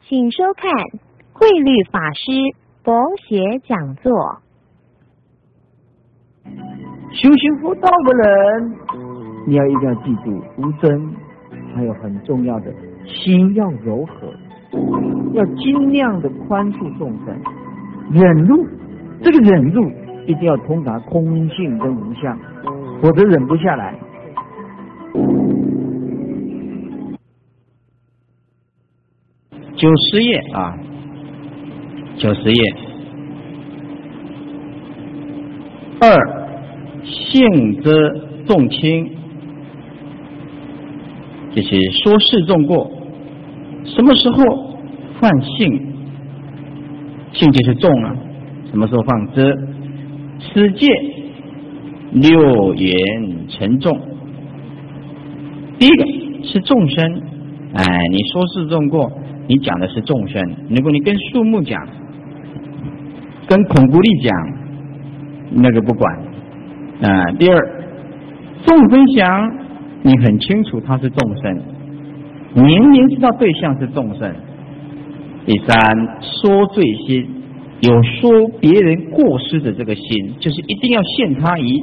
请收看慧律法师佛学讲座。 修行佛道的人，你一定要记住无争，还有很重要的心要柔和，要尽量的宽恕众生，忍辱。这个忍辱一定要通达空性跟无相，否则忍不下来。 90页啊，90页。二，性则重轻，就是说示重过。什么时候犯性？性就是重了。什么时候放遮？此戒六言沉重。第一个是众生，你说示重过，你讲的是众生。如果你跟树木讲，跟孔固力讲，那个不管。第二，众分享，你很清楚他是众生，明明知道对象是众生。第三，说罪心。有说别人过失的这个心，就是一定要陷他于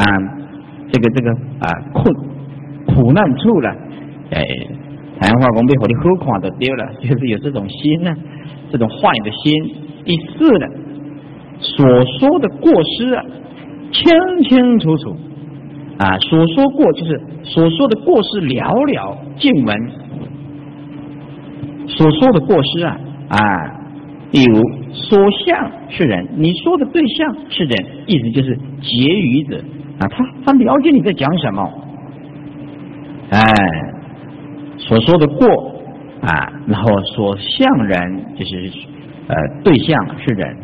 苦难处了。台湾话讲被火力喝垮的丢了，就是有这种心呢，这种坏的心。第四呢，所说的过失清清楚楚所说过就是所说的过失寥寥尽闻，所说的过失例如说相是人，你说的对象是人，意思就是结语者他了解你在讲什么，所说的过然后所相人就是对象是人，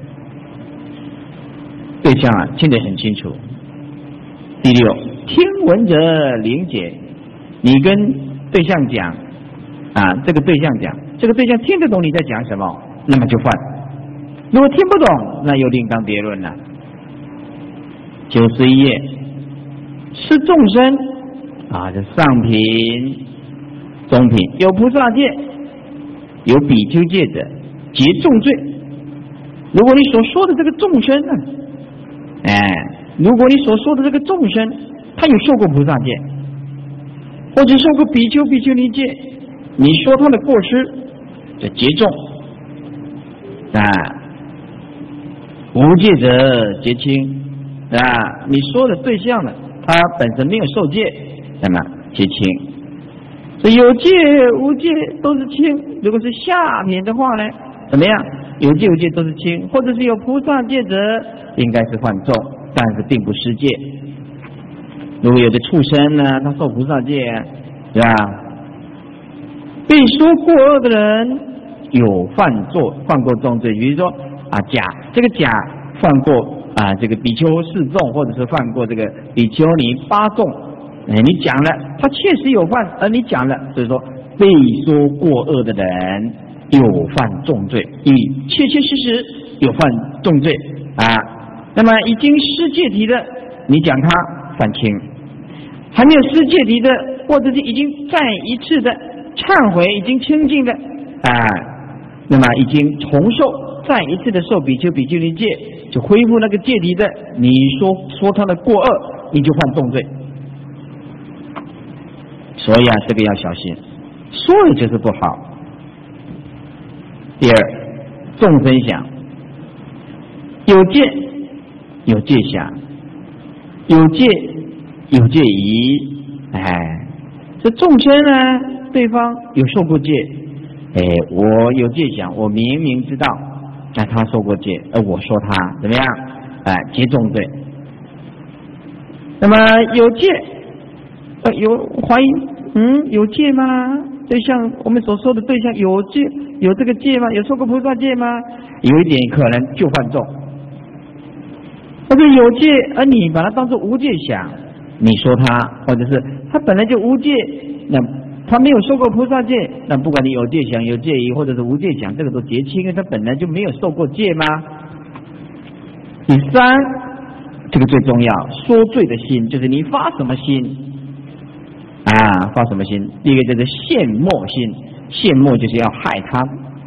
对象听得很清楚。第六，听闻者灵解，你跟对象讲这个对象讲，这个对象听得懂你在讲什么，那么就犯。如果听不懂，那又另当别论了。91页，是众生这上品、中品，有菩萨戒，有比丘戒者，皆重罪。如果你所说的这个众生如果你所说的这个众生，他有受过菩萨戒，或者受过比丘、比丘尼戒，你说他的过失，就皆重。无戒者皆轻，你说的对象呢，他本身没有受戒，那么皆轻。所以有戒无戒都是轻。如果是下品的话呢，怎么样？有戒无戒都是轻，或者是有菩萨戒者，应该是犯重，但是并不失戒。如果有的畜生呢，他受菩萨戒，对吧？被说过恶的人有犯过重罪，比如说这个甲犯过这个比丘4众，或者是犯过这个比丘尼8众，你讲了，他确实有犯，而你讲了，所以说被说过恶的人有犯重罪，确确实实有犯重罪那么已经失戒体的，你讲他犯轻；还没有失戒体的，或者是已经再一次的忏悔，已经清净的那么已经重受再一次的受比丘比丘尼戒，就恢复那个戒体的，你说他的过恶，你就犯重罪。所以这个要小心，说了就是不好。第二，众分享，有戒有戒想，有戒有戒疑。这众生呢，对方有受过戒，我有戒想，我明明知道他受过戒，我说他怎么样皆重罪。那么有戒有怀疑，有戒吗？对象我们所说的对象有戒，有这个戒吗？有受过菩萨戒吗？有一点可能就犯重。或者有戒，而你把它当作无戒想，你说他，或者是他本来就无戒，那他没有受过菩萨戒，那不管你有戒想、有戒疑，或者是无戒想，这个都结清，因为他本来就没有受过戒吗？第三，这个最重要，说罪的心，就是你发什么心发什么心？第一个就是羡慕心，羡慕就是要害他，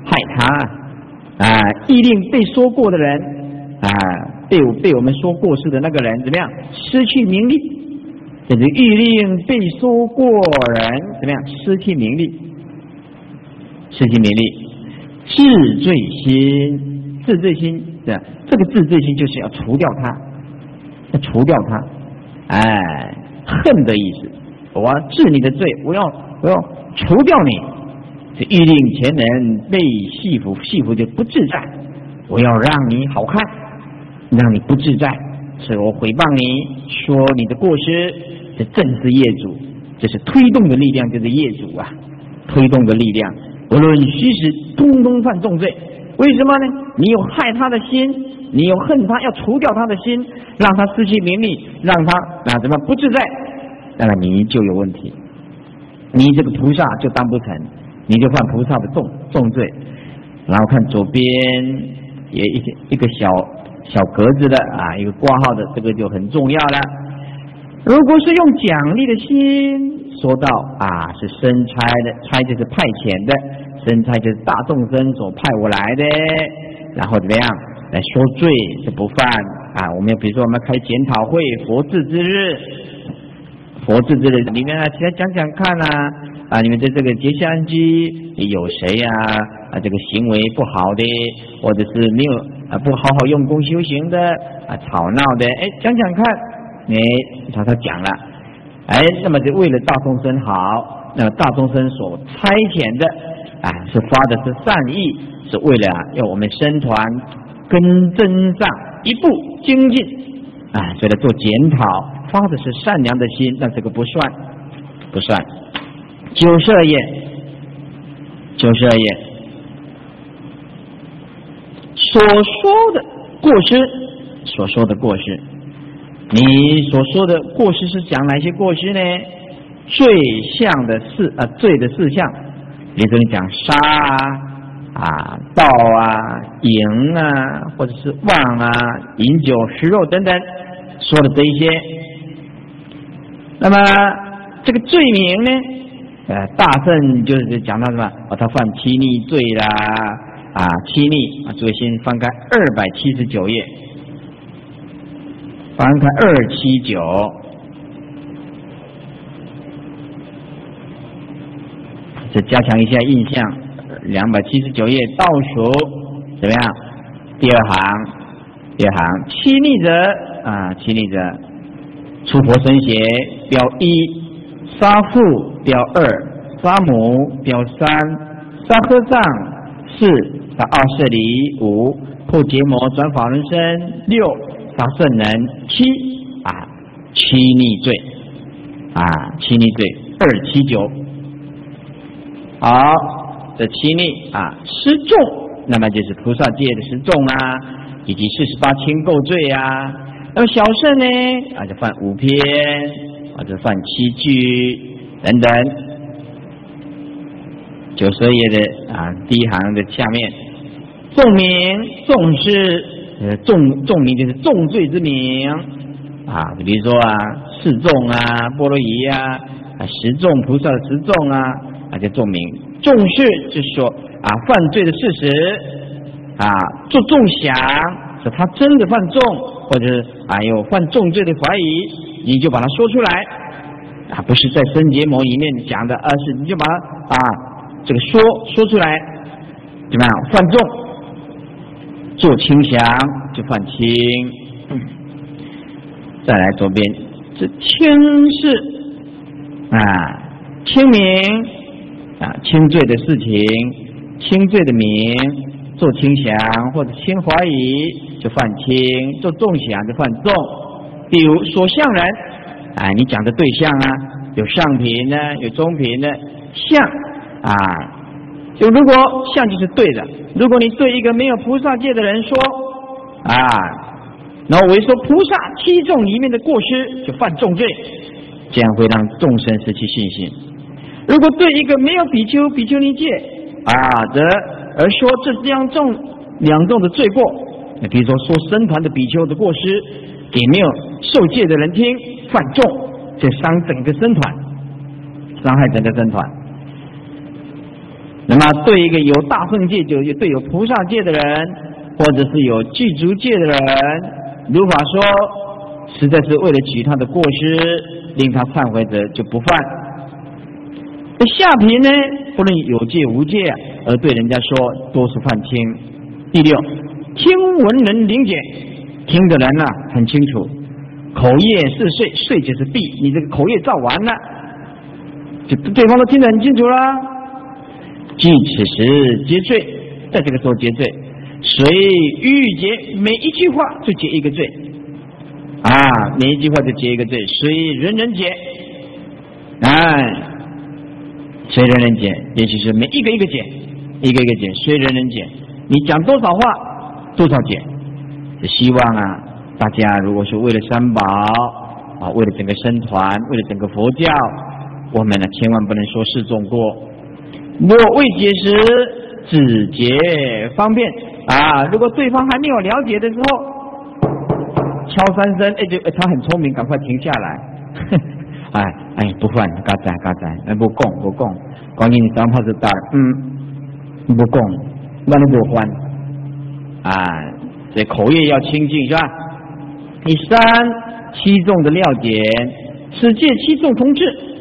害他意令被说过的人被我们说过失的那个人怎么样失去名利？这是欲令被说过人怎么样失去名利？失去名利，治罪心，治罪心这个治罪心就是要除掉它，要除掉它，恨的意思。我要治你的罪，我要除掉你。这欲令前人被戏服，戏服就不自在。我要让你好看，让你不自在，所以我诽谤你，说你的过失，这正是业主，这是推动的力量，就是业主啊，推动的力量。无论虚实，通通犯重罪。为什么呢？你有害他的心，你有恨他，要除掉他的心，让他失去名利，让他怎么不自在，那么你就有问题，你这个菩萨就当不成，你就犯菩萨的重罪。然后看左边也一个小格子的一个挂号的，这个就很重要了。如果是用奖励的心，说到是生差的，差就是派遣的，生差就是大众生所派我来的，然后怎么样来说罪是不犯我们比如说我们开检讨会，佛治之日，佛治之日里面起来讲讲看你们在这个结下安居有谁这个行为不好的，或者是没有不好好用功修行的吵闹的，讲讲看，他讲了，那么就为了大众生好，那么大众生所差遣的是发的是善意，是为了要我们僧团跟真上一步精进所以来做检讨，发的是善良的心，但这个不算。92页所说的过失，你所说的过失是讲哪些过失呢？罪相的事罪的事项，比如说你讲杀盗淫或者是妄饮酒食肉等等，说的这一些。那么这个罪名呢？大圣就是讲到什么？他犯欺逆罪啦，欺逆诸位先翻开279页，翻开279，这加强一下印象。279页倒数怎么样？第二行，欺逆者，出婆生邪标1，杀父标2，杀母标3，杀和尚4，杀奥舍离5，破结魔转法轮身6，杀圣人7，欺逆罪欺逆罪279。好，这欺逆失众，那么就是菩萨戒的失众以及48轻垢罪那么小圣呢就犯5篇，或者犯7句等等。92页的第一行的下面，众名众是众名就是重罪之名比如说示众波罗夷十众菩萨的十众叫众名。众事就是说犯罪的事实做众想，说他真的犯众，或者是有犯重罪的怀疑，你就把它说出来不是在生结魔里面讲的，而是你就把它这个说出来，怎么样？犯重，做轻想就犯轻。再来左边，这轻是轻名轻罪的事情，轻罪的名，做轻想或者轻怀疑就犯轻，做重想就犯重。比如说相人你讲的对象有上品的，有中品的相就如果相就是对的，如果你对一个没有菩萨戒的人说然后我一说菩萨7众里面的过失就犯重罪，这样会让众生失去信心。如果对一个没有比丘比丘尼戒而说这两众的罪过，比如说僧团的比丘的过失给没有受戒的人听，犯重，这伤整个僧团，伤害整个僧团。 那么对一个有大乘戒，就对有菩萨戒的人，或者是有具足戒的人，如法说，实在是为了举他的过失，令他忏悔者就不犯。下品呢，不论有戒无戒，而对人家说多是犯轻。第六，听闻人理解，听的人呢很清楚，口业是税，税就是弊，你这个口业造完了，就对方都听得很清楚啦。即此时结罪，在这个时候结罪，谁欲结，每一句话就结一个罪啊，每一句话就结一个罪，谁人人结，谁人人解，也就是每一个一个解，一个一个解，谁人人解。你讲多少话，多少解。就希望啊，大家如果是为了三宝啊，为了整个僧团，为了整个佛教，我们呢千万不能说示众过。若未解时，只解方便啊。如果对方还没有了解的时候，敲三声，他很聪明，赶快停下来。不犯，嘎仔，不讲，关键你三炮是大，不讲，那你不还啊？这口业要清净是吧？第三，七众的料解，此戒七众同治，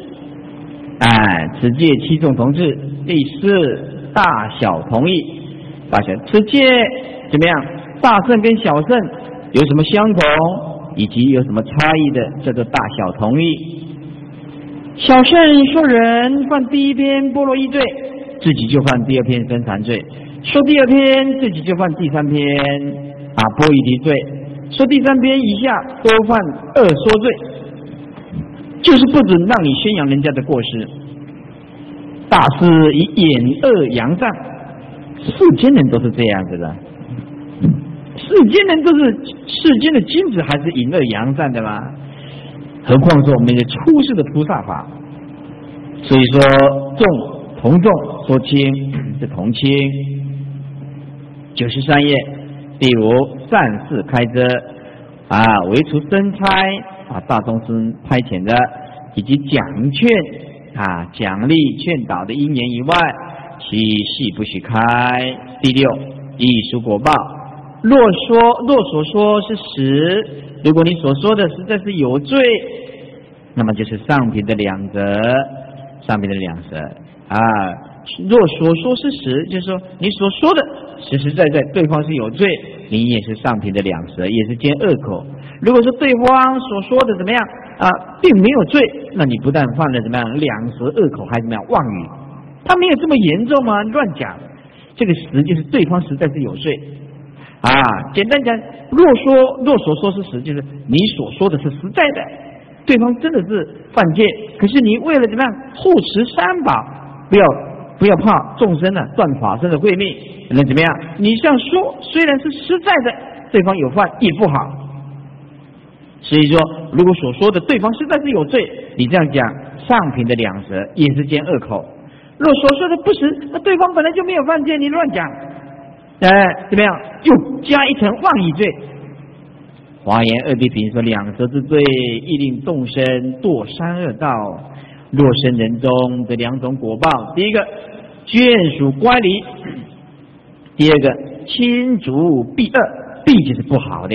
此戒七众同治。第四，大小同意，大小，此戒怎么样？大乘跟小乘有什么相同，以及有什么差异的，叫做大小同意。小乘说人犯第一篇波罗夷罪，自己就犯第二篇僧残罪；说第二篇，自己就犯第三篇波夷提罪；说第三篇以下都犯恶说罪，就是不准让你宣扬人家的过失。大师以掩恶扬善，世间人都是这样子的，世间人都是世间的君子，还是隐恶扬善的吗？何况说我们的出世的菩萨法，所以说众同众说轻是同轻。93页第5，善事开遮为除僧差大众生派遣的，以及讲劝奖励劝导的因缘以外，其系不许开。第6，艺术果报，若所说是实，如果你所说的实在是有罪，那么就是上品的两责，上品的两责若所说是实，就是说你所说的实实在在对方是有罪，你也是上品的两舌，也是兼恶口。如果说对方所说的怎么样并没有罪，那你不但犯了怎么样两舌恶口，还怎么样妄语？他没有这么严重吗？乱讲，这个实就是对方实在是有罪简单讲，若所说是实，就是你所说的是实在的，对方真的是犯戒，可是你为了怎么样护持三宝，不要怕众生断法身的慧命，那怎么样？你这样说虽然是实在的，对方有犯也不好。所以说，如果所说的对方实在是有罪，你这样讲上品的两舌也是兼恶口。若所说的不实，那对方本来就没有犯戒，你乱讲，怎么样？又加一层妄语罪。华严二谛品说，两舌之罪，亦令众生堕三恶道。若生人中的两种果报，第一个眷属乖离，第二个亲族避恶，避就是不好的，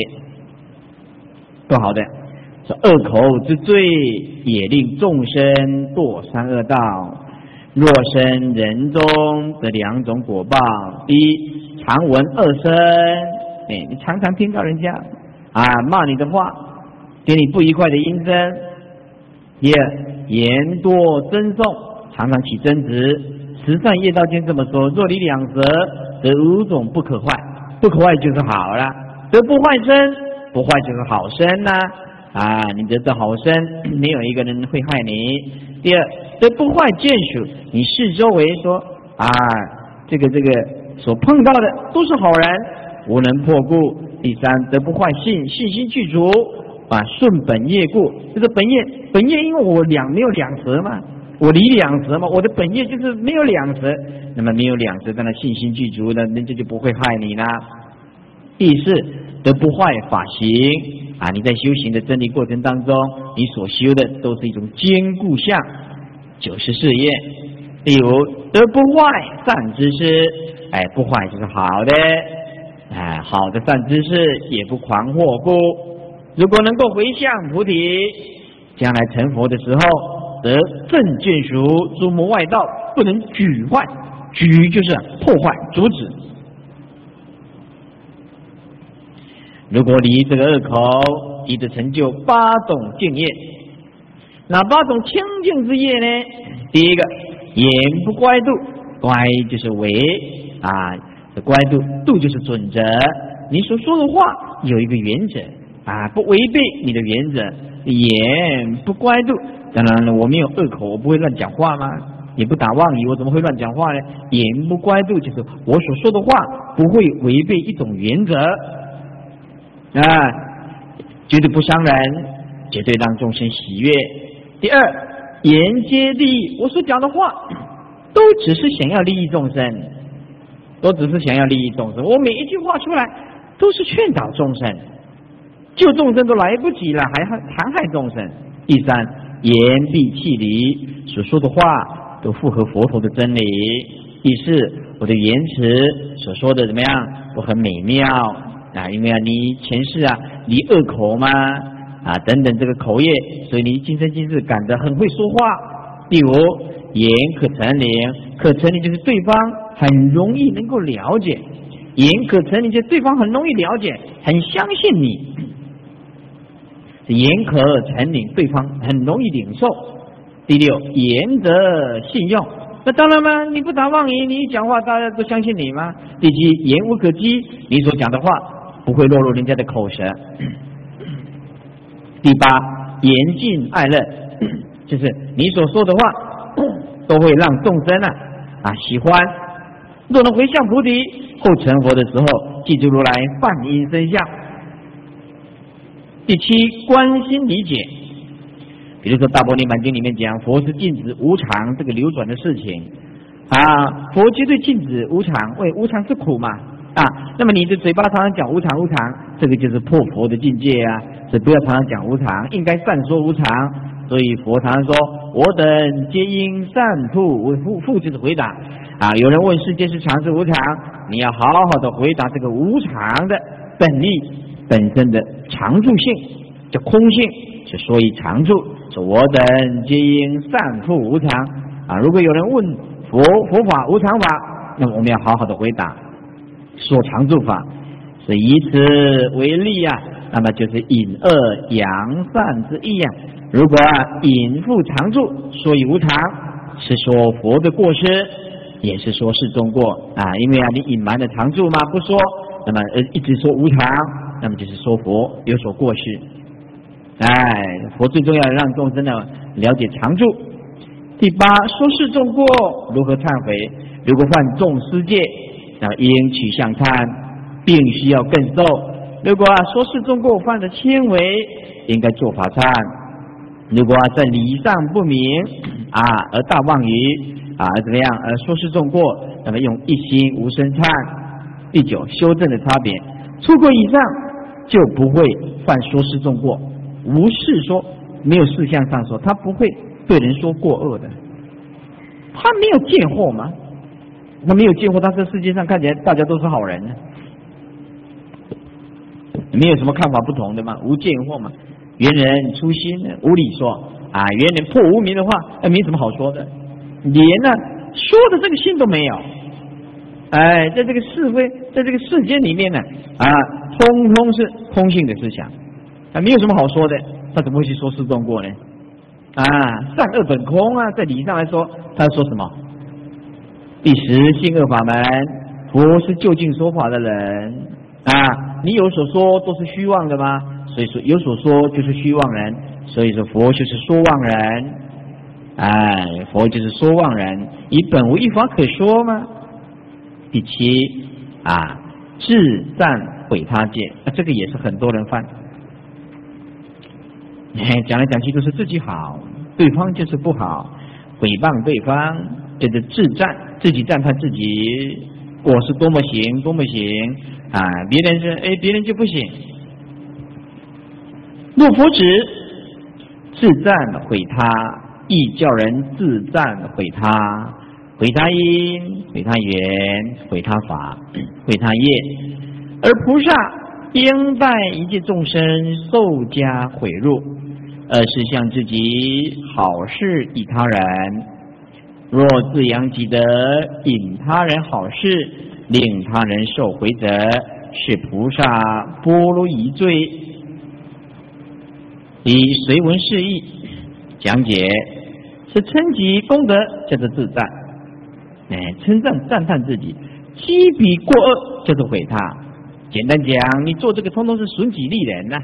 说恶口之罪，也令众生堕三恶道。若生人中的两种果报，第一，常闻恶声，你常常听到人家骂你的话，给你不愉快的音声。第二，言多争讼，常常起争执。十善业道经这么说，若离两舌，则五种不可坏，不可坏就是好了，得不坏身，不坏就是好身你得到好身，没有一个人会害你。第二，得不坏眷属，你四周围说这个所碰到的都是好人，无能破故。第三，得不坏信，信心具足顺本业故，这个本业因为我没有两舌嘛，我离两舌嘛，我的本业就是没有两舌，那么没有两舌，当然信心具足的，人家就不会害你啦。第四，得不坏法行你在修行的真理过程当中，你所修的都是一种坚固相。94页第五，得不坏善知识，不坏就是好的，好的善知识也不狂惑故。如果能够回向菩提，将来成佛的时候，得正眷属，诸魔外道不能举坏，举就是破坏、阻止。如果离这个恶口，即得成就八种净业。哪八种清净之业呢？第一个，言不乖度，乖就是为这乖度，度就是准则。你所说的话有一个原则不违背你的原则。言不乖度，当然了，我没有恶口，我不会乱讲话吗？也不打妄语，我怎么会乱讲话呢？言不乖度就是我所说的话不会违背一种原则绝对不伤人，绝对让众生喜悦。第二，言皆利益，我所讲的话都只是想要利益众生，我每一句话出来都是劝导众生，救众生都来不及了，还残害众生。第三，言必弃离，所说的话都符合佛陀的真理。第四，我的言辞所说的怎么样，都很美妙因为你前世离恶口嘛等等这个口业，所以你今生今世感得很会说话。第五，言可成灵，可成灵就是对方很容易能够了解，言可成灵就是对方很容易了解，很相信你。言可成领，对方很容易领受。第六，言则信用，那当然嘛，你不打妄语，你一讲话大家都相信你吗？第七，言无可讥，你所讲的话不会落入人家的口舌。第八，言尽爱乐，就是你所说的话都会让众生喜欢。若能回向菩提，后成佛的时候，记住如来梵音声相。第七，关心理解，比如说《大般涅盘经》里面讲，佛是禁止无常这个流转的事情佛绝对禁止无常，为无常是苦嘛那么你的嘴巴常常讲无常，这个就是破佛的境界所以不要常常讲无常，应该善说无常。所以佛常常说，我等皆应善复就是回答有人问世间是常是无常，你要好好的回答这个无常的本力本身的常住性，叫空性，就所以常住，说我等皆应善复无常如果有人问佛法无常法，那么我们要好好的回答，说常住法。所以以此为例那么就是引恶扬善之意如果引复常住，所以无常，是说佛的过失，也是说世中过因为你隐瞒了常住嘛，不说，那么一直说无常，那么就是说佛有所过失。佛最重要的让众生了解常住。第八，说世众过，如何忏悔？如果犯众失戒，应取向忏，并需要更受。如果说世众过犯了轻微，应该做法忏。如果在理上不明而大妄语怎么样说世众过，那么用一心无声忏。第九，修正的差别，出过以上就不会犯说世众过，无事说，没有事项上说，他不会对人说过恶的，他没有见惑吗？他没有见惑，他这世界上看起来大家都是好人没有什么看法不同的嘛，无见惑嘛。缘人初心无理说缘人破无明的话没什么好说的，连说的这个心都没有在这个是非，在这个世间里面通通是空性的思想没有什么好说的，他怎么会去说世众过呢善恶本空在理上来说，他说什么？第十，性恶法门，佛是究竟说法的人你有所说都是虚妄的吗？所以说有所说就是虚妄人，所以说佛就是说妄人佛就是说妄人，以本无一法可说吗？第七自赞毁他戒，这个也是很多人犯讲来讲去都是自己好，对方就是不好，诽谤对方就是自赞，自己赞叹自己我是多么行多么行别人是别人就不行。若佛指自赞毁他，亦叫人自赞毁他毁他因，毁他缘，毁他法，毁他业。而菩萨应待一切众生受加毁入，是向自己好事益他人。若自扬己德，引他人好事，令他人受回者，是菩萨波罗夷罪。以随文释义讲解，是称其功德叫做自赞，称赞赞叹自己，积彼过恶叫做毁他。简单讲，你做这个通通是损己利人呐，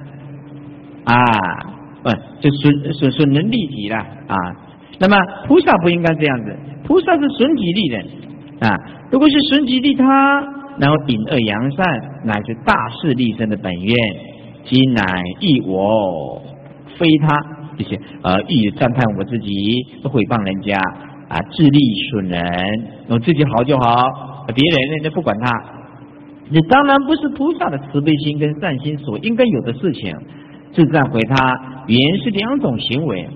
就损人利己了啊。那么菩萨不应该这样子，菩萨是损己利人啊。如果是损己利他，然后引恶扬善，乃是大事利生的本愿。今乃益我非他，这些欲赞叹我自己，毁谤人家啊，自利损人，我自己好就好，别人呢不管他。这当然不是菩萨的慈悲心跟善心所应该有的事情。自赞毁他，原是两种行为。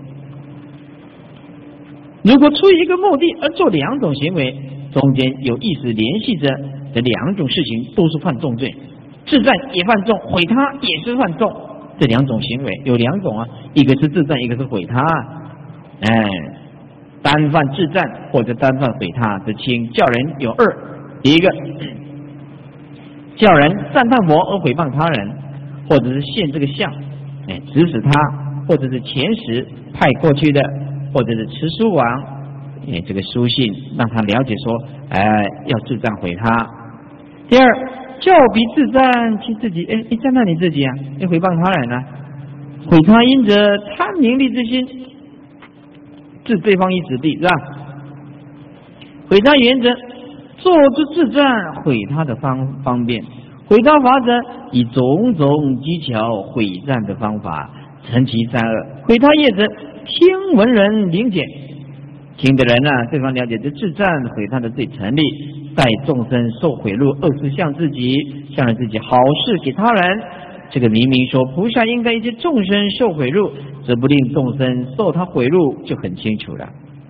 如果出于一个目的而做两种行为，中间有意识联系着这两种事情都是犯重罪。自赞也犯重，毁他也是犯重。这两种行为有两种啊，一个是自赞，一个是毁他。单犯自赞或者单犯毁他之轻，叫人有二。第一个，叫人赞叹我而毁谤他人，或者是现这个相，指使他，或者是前时派过去的，或者是持书王，这个书信让他了解说，要自赞毁他。第二，教彼自赞其自己，你赞叹你自己啊，你毁谤他人啊，毁他因者贪名利之心，置对方于死地，是吧？毁他原则，做之自赞，毁他的方便。毁他法者，以种种技巧毁赞的方法，成其善恶。毁他业者，听闻人理解，听的人对方了解这自赞毁他的最成立，待众生受毁入恶事向自己，向着自己好事给他人。这个明明说菩萨应该一切众生受毁入，则不令众生受他毁入，就很清楚了。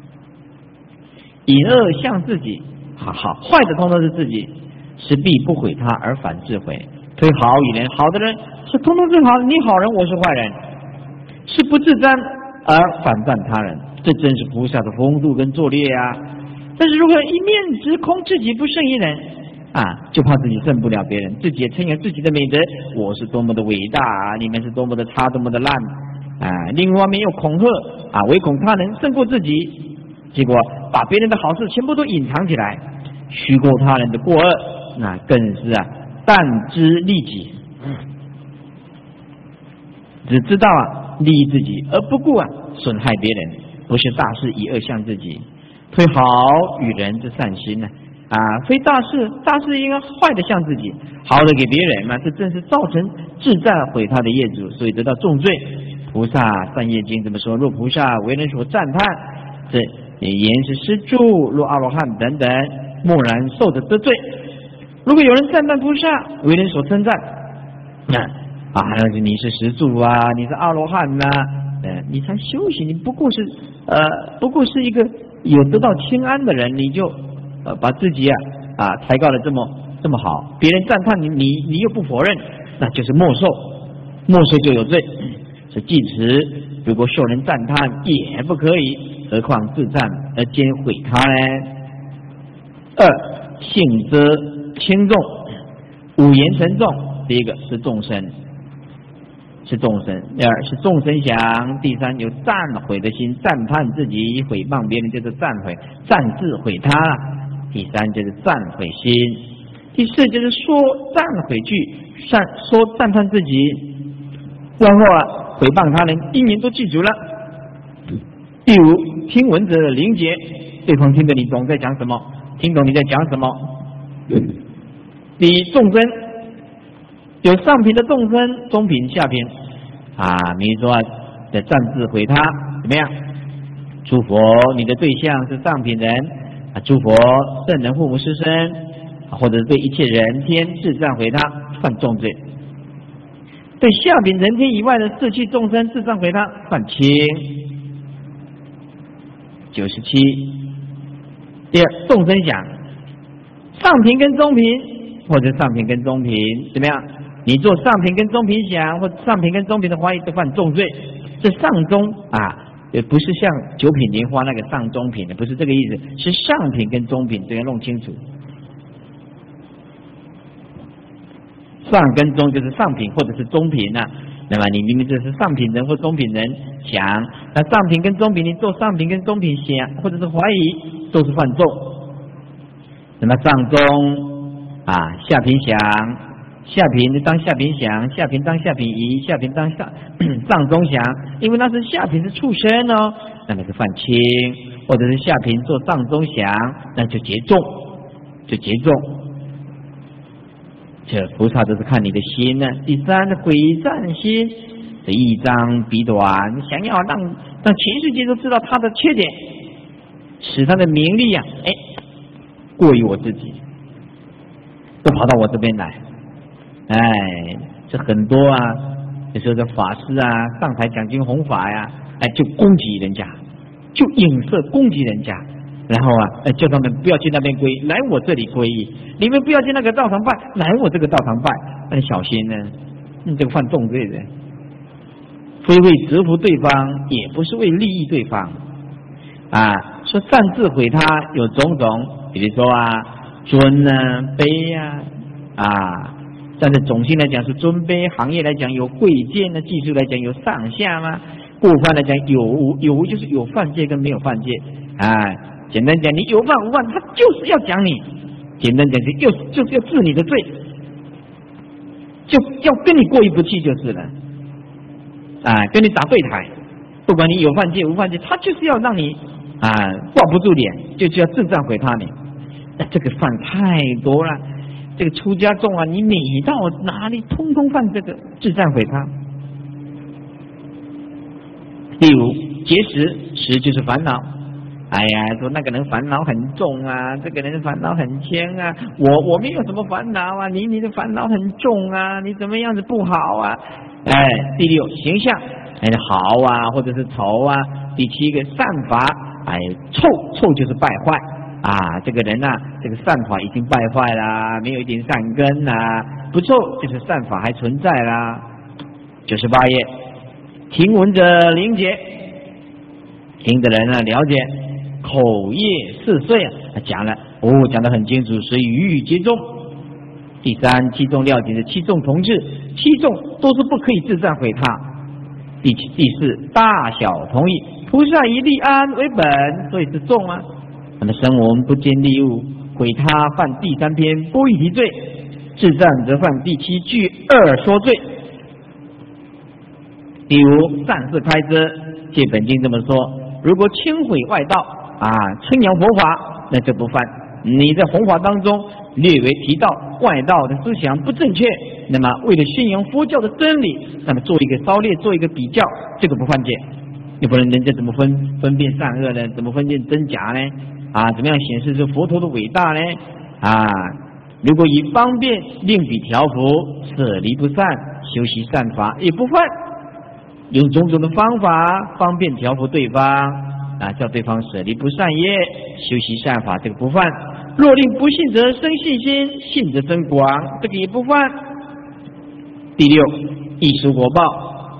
引恶向自己，坏的通通是自己，是必不毁他而反自毁。推好与人，好的人是通通是好，你好人我是坏人，是不自赞而反赞他人，这真是菩萨的风度跟作劣啊。但是如果一面直空自己不胜一人就怕自己胜不了别人，自己也称扬自己的美德，我是多么的伟大你们是多么的差，多么的烂另一方面又恐吓唯恐他人胜过自己，结果把别人的好事全部都隐藏起来，虚构他人的过恶，那更是但知利己，只知道利益自己，而不顾损害别人，不是大事以恶向自己，推好与人之善心非大事，大事应该坏的向自己，好的给别人嘛，这正是造成自赞毁他的业主，所以得到重罪。菩萨善业经怎么说？若菩萨为人所赞叹，这言是施助，若阿罗汉等等，默然受着得罪。如果有人赞叹菩萨为人所称赞，你是施助你是阿罗汉你才修行，你不过是一个有得到清安的人，你就把自己抬高的这么好，别人赞叹你又不否认，那就是没收就有罪。是记持，如果受人赞叹也不可以，何况自赞而兼毁他呢？二，性则轻重，五言沉重。第一个是众生，第二是众生想，第三有赞毁的心，赞叹自己，毁谤别人就是赞毁，赞自毁他。第三就是赞毁心，第四就是说赞毁句，说赞叹自己，然后毁谤他人，因缘都记住了。第五，听闻者灵解，对方听得你懂在讲什么，听懂你在讲什么。第一，众生有上品的众生，中品下品比如说在赞自毁他怎么样？诸佛你的对象是上品人诸佛圣人父母师生或者对一切人天自赞毁他，犯重罪。对下品人天以外的四气众生自赞毁他，犯轻。97， 第二，众生想上品跟中品，或者上品跟中品怎么样？你做上品跟中品想，或者上品跟中品的怀疑，都犯重罪。这上中也不是像九品莲花那个上中品的，不是这个意思，是上品跟中品，这个弄清楚。上跟中就是上品或者是中品啊。那么你明明这是上品人或中品人想，那上品跟中品，你做上品跟中品想，或者是怀疑，都是犯重。那么上中下品想，下品当下品想，下品当下品疑，下品当上中想，因为那是下品是畜生哦，那么是犯轻，或者是下品做上中想，那就结重，就结重。这菩萨都是看你的心呢。第三，毁占心，这一张笔短，想要让全世界都知道他的缺点，使他的名利过于我自己，都跑到我这边来。这很多有时候这法师上台讲经弘法呀，就攻击人家，就影射攻击人家，然后叫他们不要去那边皈依，来我这里皈依。你们不要去那个道场拜，来我这个道场拜。那小心呢，你这个犯重罪的，非为折服对方，也不是为利益对方。说擅自毁他有种种，比如说尊卑站在总性来讲是尊卑，行业来讲有贵贱技术来讲有上下嘛，过犯来讲有无就是有犯戒跟没有犯戒。简单讲，你有犯无犯，他就是要讲你。简单讲，就是要治你的罪，就要跟你过意不去就是了。跟你打对台，不管你有犯戒无犯戒，他就是要让你挂不住脸，就是要自赞毁他你。那这个犯太多了，这个出家众你每到哪里通通犯这个自赞毁他。第五，结识就是烦恼。说那个人烦恼很重这个人烦恼很轻我没有什么烦恼你的烦恼很重你怎么样子不好第六，形象好或者是丑第七个，善法臭就是败坏这个人这个善法已经败坏啦，没有一点善根不臭就是善法还存在啦。98页，听闻者灵解，听的人了解。口业4岁讲了讲得很清楚，所以语语皆中。第三，七众了解的七众同志，七众都是不可以自赞毁他。第四，大小同意，菩萨以利安为本，所以是众那么生我们不见利物，毁他犯第3篇波夷提罪，自赞则犯第7具2说罪。第五，善事开支，借本经这么说，如果轻毁外道称扬佛法，那就不犯。你在弘法当中略微提到外道的思想不正确，那么为了宣扬佛教的真理，那么做一个稍列，做一个比较，这个不犯戒。你不能人家怎么分辨善恶呢？怎么分辨真假呢？怎么样显示出佛陀的伟大呢？如果以方便令彼调伏，舍离不善，修习善法也不犯。用种种的方法方便调伏对方叫对方舍离不善业，修习善法，这个不犯。若令不信则生信心，信则增广，这个也不犯。第六，艺术果报，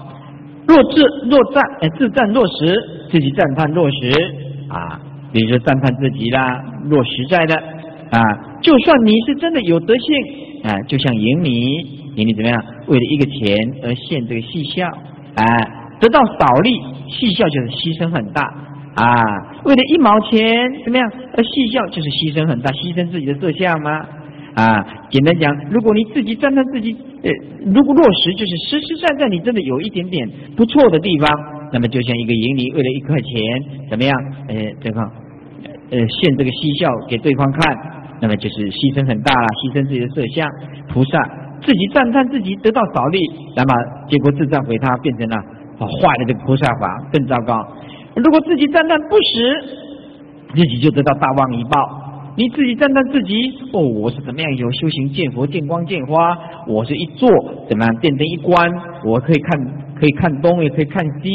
自赞落实，自己赞叹落实比如说赞叹自己啦，落实在的就算你是真的有德性就像盈利怎么样？为了一个钱而现这个戏笑得到少利，戏笑就是牺牲很大为了1毛钱怎么样？戏笑就是牺牲很大，牺牲自己的色相吗？简单讲，如果你自己赞叹自己，如果落实就是实实在在，你真的有一点点不错的地方，那么就像一个盈利，为了1块钱怎么样？对方现这个嬉笑给对方看，那么就是牺牲很大了，牺牲自己的色相。菩萨自己赞叹自己得到少利，那么结果自赞毁他，变成了坏了这个菩萨法，更糟糕。如果自己赞叹不实，自己就得到大妄一报。你自己赞叹自己我是怎么样有修行见佛见光见花，我是一坐怎么样变成一观，我可以看东也可以看西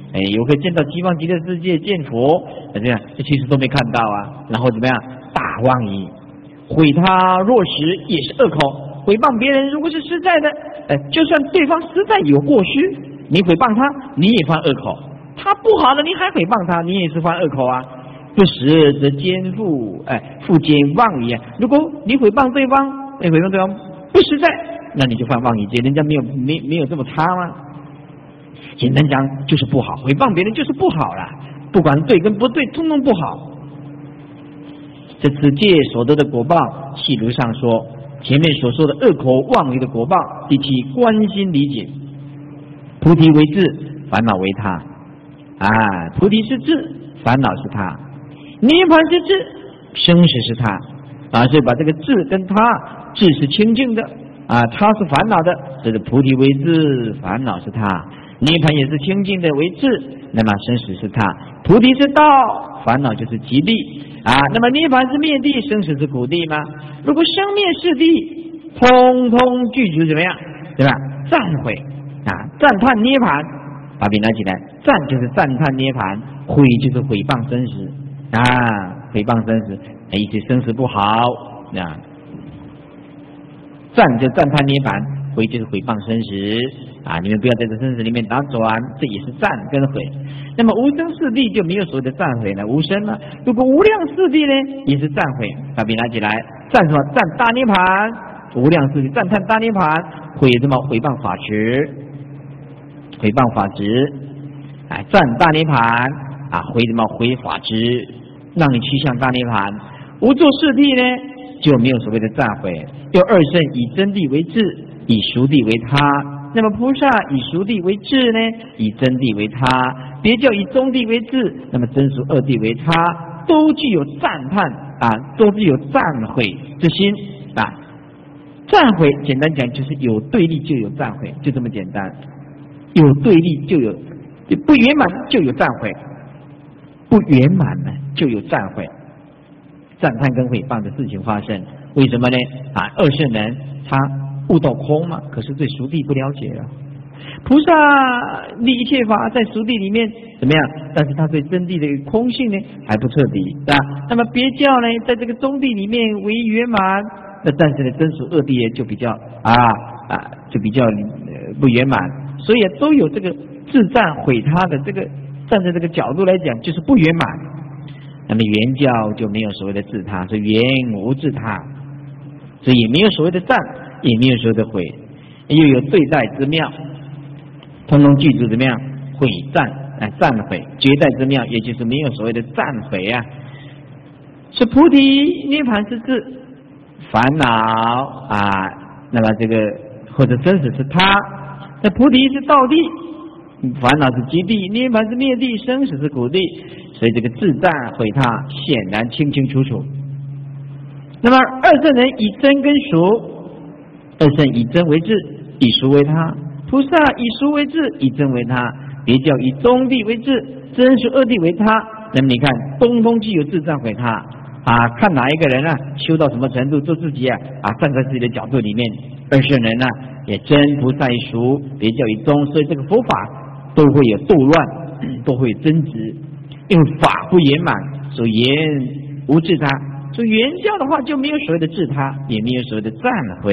有个见到极乐极乐世界见佛，这样这其实都没看到啊。然后怎么样？大妄语，毁他若实也是恶口。诽谤别人如果是实在的，就算对方实在有过失，你诽谤他，你也犯恶口；他不好的，你还诽谤他，你也是犯恶口啊。不实则奸妇，妇奸妄语啊。如果你诽谤对方，诽谤对方不实在，那你就犯妄语罪，人家没有这么差吗？简单讲就是不好，诽谤别人就是不好了，不管对跟不对，通通不好。这此戒所得的果报，细如上说。前面所说的恶口妄语的果报，第七观心理解。菩提为智，烦恼为他。菩提是智，烦恼是他；涅槃是智，生死是他。所以把这个智跟他，智是清净的，他是烦恼的，这是菩提为智，烦恼是他；涅槃也是清净的为智，那么生死是他。菩提是道，烦恼就是极地。那么涅槃是灭地，生死是苦地吗？如果生灭是地，通通具足怎么样？对吧？赞悔赞叹涅槃，把笔拿起来，赞就是赞叹涅槃，毁就是毁谤生死毁谤生死，意思生死不好赞就赞叹涅槃，毁就是毁谤生死你们不要在这生死里面打转，这也是赞跟毁。那么无生四谛就没有所谓的赞毁了，无生呢？如果无量四谛呢，也是赞毁。把笔拿起来，赞什么？赞大涅槃，无量四谛赞叹大涅槃，毁什么？毁谤法执，毁谤法执，赞大涅槃毁什么？毁法执，让你趋向大涅槃。无作四谛呢，就没有所谓的赞毁。又二圣以真谛为智，以熟谛为他。那么菩萨以熟谛为智呢，以真谛为他；别教以中谛为智，那么真俗二谛为他，都具有赞叹都具有赞悔之心赞悔简单讲就是有对立就有赞悔，就这么简单。有对立就有不圆满，就有赞悔；不圆满呢，就有赞悔。赞叹跟诽谤的事情发生，为什么呢？二圣人他悟到空嘛，可是对熟谛不了解了。菩萨立一切法在熟谛里面怎么样？但是他对真谛的空性呢还不彻底那么别教呢，在这个中谛里面为圆满，但是呢真俗二谛就比较就比较不圆满，所以都有这个自赞毁他的这个，站在这个角度来讲就是不圆满。那么原教就没有所谓的自他，所以原无自他，所以也没有所谓的赞，也没有所谓的毁，又有对待之妙，通通具足怎么样？毁赞赞毁，绝代之妙，也就是没有所谓的赞毁是菩提涅槃是智，烦恼那么这个或者生死是他，那菩提是道谛，烦恼是极地，涅槃是灭地，生死是苦地，所以这个自赞毁他显然清清楚楚。那么二圣人以真跟熟，二圣以真为智，以熟为他；菩萨以熟为智，以真为他；别教以中谛为智，真俗二谛为他。那么你看，通通具有自赞毁他看哪一个人修到什么程度，做自己站在自己的角度里面。二圣人也真菩萨以熟，别教以中，所以这个佛法都会有斗乱，都会有争执，因为法不圆满，所以言无自他。所以原教的话就没有所谓的自他，也没有所谓的赞悔。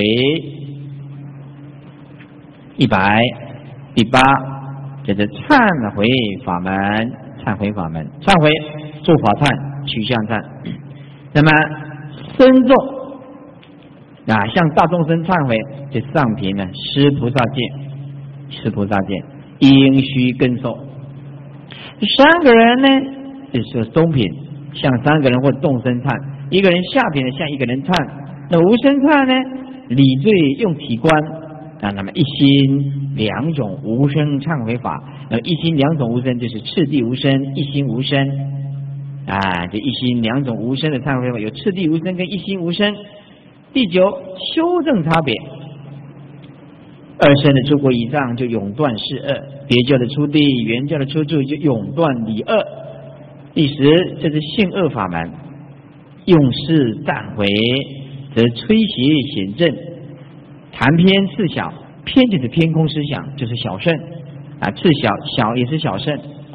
第八，这是忏悔法门，忏悔法门，忏悔做法忏、取向忏。那么身众向大众生忏悔，这上品呢，施菩萨戒，应须跟受。三个人呢，就是中品，向三个人或众生忏；一个人下品的向一个人忏。那无生忏呢，理罪用体观那么一心两种无生忏悔法。那么一心两种无生就是次第无生，一心无生这一心两种无生的忏悔法有次第无生跟一心无生。第九，修正差别。二圣的出国以上就永断世恶，别教的出地，原教的出处就永断理恶。第十，这是性恶法门，用事忏悔，则摧邪显正，谈偏次小，偏就是偏空思想，就是小圣次小也是小圣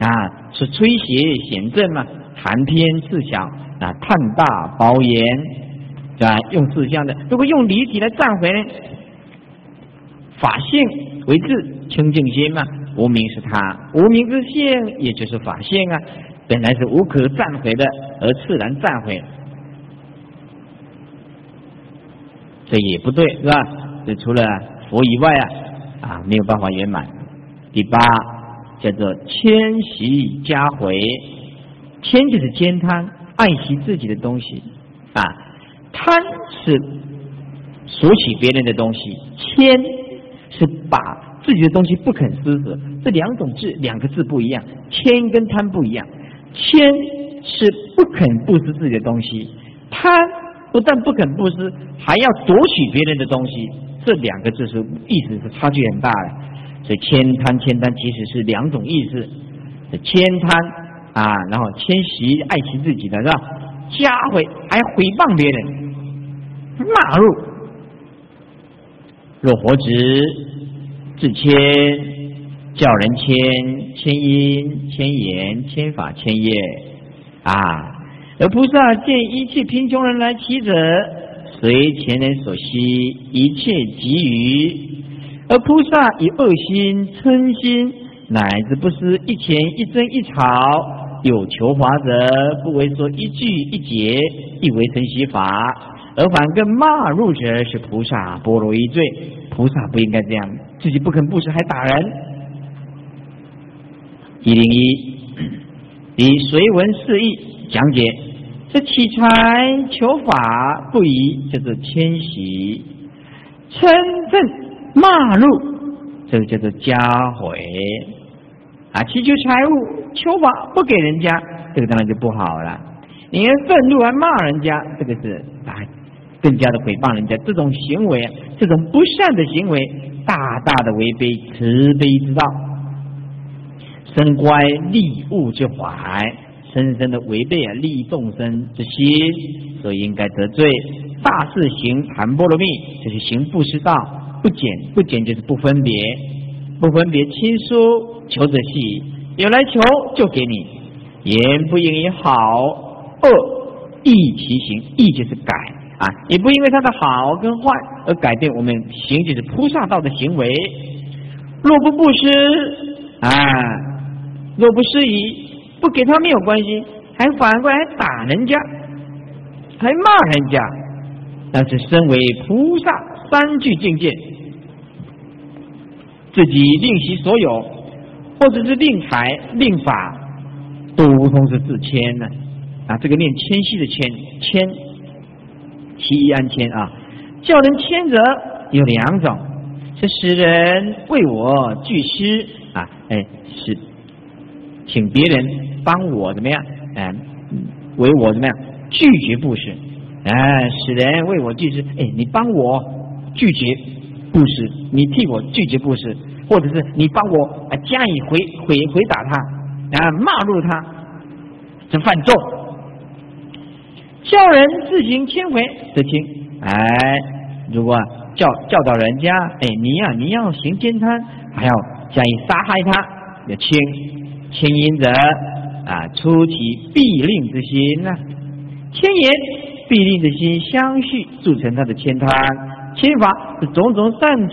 是吹邪显正嘛，含天刺小啊，探大包严用四相的。如果用离体来忏悔呢，法性为治，清净心嘛，无明是他，无明之性也就是法性啊，本来是无可忏悔的，而自然忏悔，这也不对，是吧？这除了佛以外没有办法圆满。第八叫做谦习加回，谦就是兼贪，爱惜自己的东西贪是索取别人的东西，谦是把自己的东西不肯施舍，这两个字不一样，谦跟贪不一样。谦是不肯布施自己的东西，贪不但不肯布施，还要夺取别人的东西，这两个字是意思是差距很大的。所以谦贪其实是两种意思，谦贪然后谦习爱惜自己的是吧？加回还毁谤别人，骂入。若活直自谦，教人谦，谦因谦言谦法谦业而菩萨见一切贫穷人来乞者，随前人所需，一切给予。而菩萨以恶心嗔心，乃至不施一钱一针一草，有求法者，不为说一句一节，亦为承袭法，而反更骂入者，是菩萨波罗夷罪。菩萨不应该这样，自己不肯布施还打人。101以随文释义讲解，这乞财求法不宜，叫做谦习；嗔憎骂入，这个叫做加回祈求财物求法不给人家，这个当然就不好了。你愤怒还骂人家，这个是更加的诽谤人家，这种行为这种不善的行为大大的违背慈悲之道，深乖利物之怀，深深的违背利益众生之心，所以应该得罪。大事行含波罗蜜，就是行布施道，不减就是不分别，亲疏求者细，有来求就给你，言不应以好恶异其行，异就是改也不因为他的好跟坏而改变我们行就是菩萨道的行为。若不布施若不施仪，不给他没有关系，还反过来打人家，还骂人家，但是身为菩萨三具境界，自己令其所有，或者是令财令法，都如同是自谦这个念谦虚的谦，其一安谦叫人谦者有两种，是使人为我具施是请别人帮我怎么样为我怎么样拒绝布施使人为我具施你帮我拒绝布施，你替我拒绝布施，或者是你帮我加以回答他骂入他，这犯众。叫人自行谦回则轻如果教导人家你要行奸贪，还要加以杀害他，要轻因者出其必令之心谦言必令之心相续，铸成他的谦贪。谦法是种种善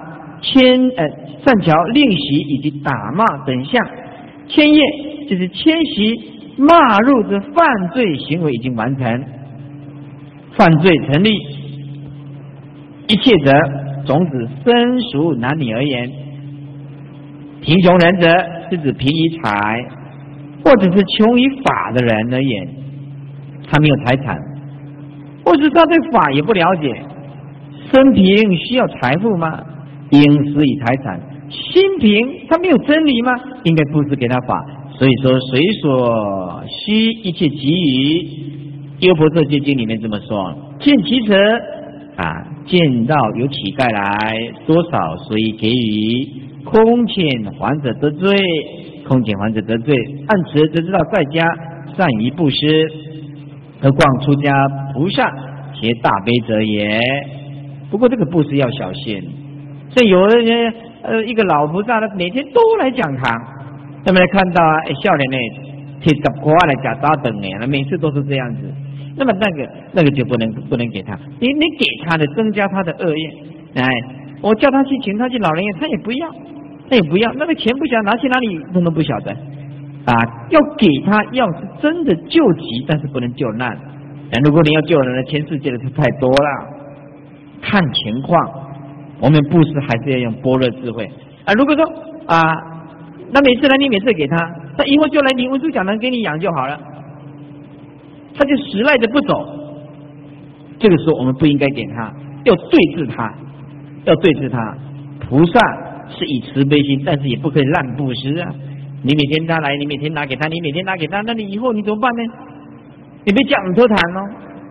巧令习以及打骂等项，谦业就是谦习骂入之犯罪行为已经完成，犯罪成立，一切者总指生熟男女而言。贫穷人者是指贫于财，或者是穷于法的人而言，他没有财产，或是他对法也不了解。生贫需要财富吗？应施以财产。心贫他没有真理吗？应该布施给他法。所以说随所需一切给予，优婆塞戒经里面这么说，见其者见到有乞丐来，多少随意给予，空欠还者得罪，空欠还者得罪，按此则知道在家善于布施，何况出家菩萨且大悲者也。不过这个布施要小心，所以有的人一个老菩萨他每天都来讲堂那么看到啊，少年呢，贴10块来假早等呢，每次都是这样子。那么那个就不能给他，你给他的增加他的恶业。哎，我叫他去请他去老人院，他也不要，那个钱不晓得拿去哪里，通通不晓得。啊，要给他，要是真的救急，但是不能救难。如果你要救人，全世界的是太多了，看情况。我们布施还是要用般若智慧啊。如果说啊，那每次来你每次给他，他以后就来领文殊讲堂给你养就好了，他就死赖着不走。这个时候我们不应该给他，要对治他，菩萨是以慈悲心，但是也不可以滥布施啊。你每天他来，你每天拿给他，那你以后你怎么办呢？你被讲脱谈哦。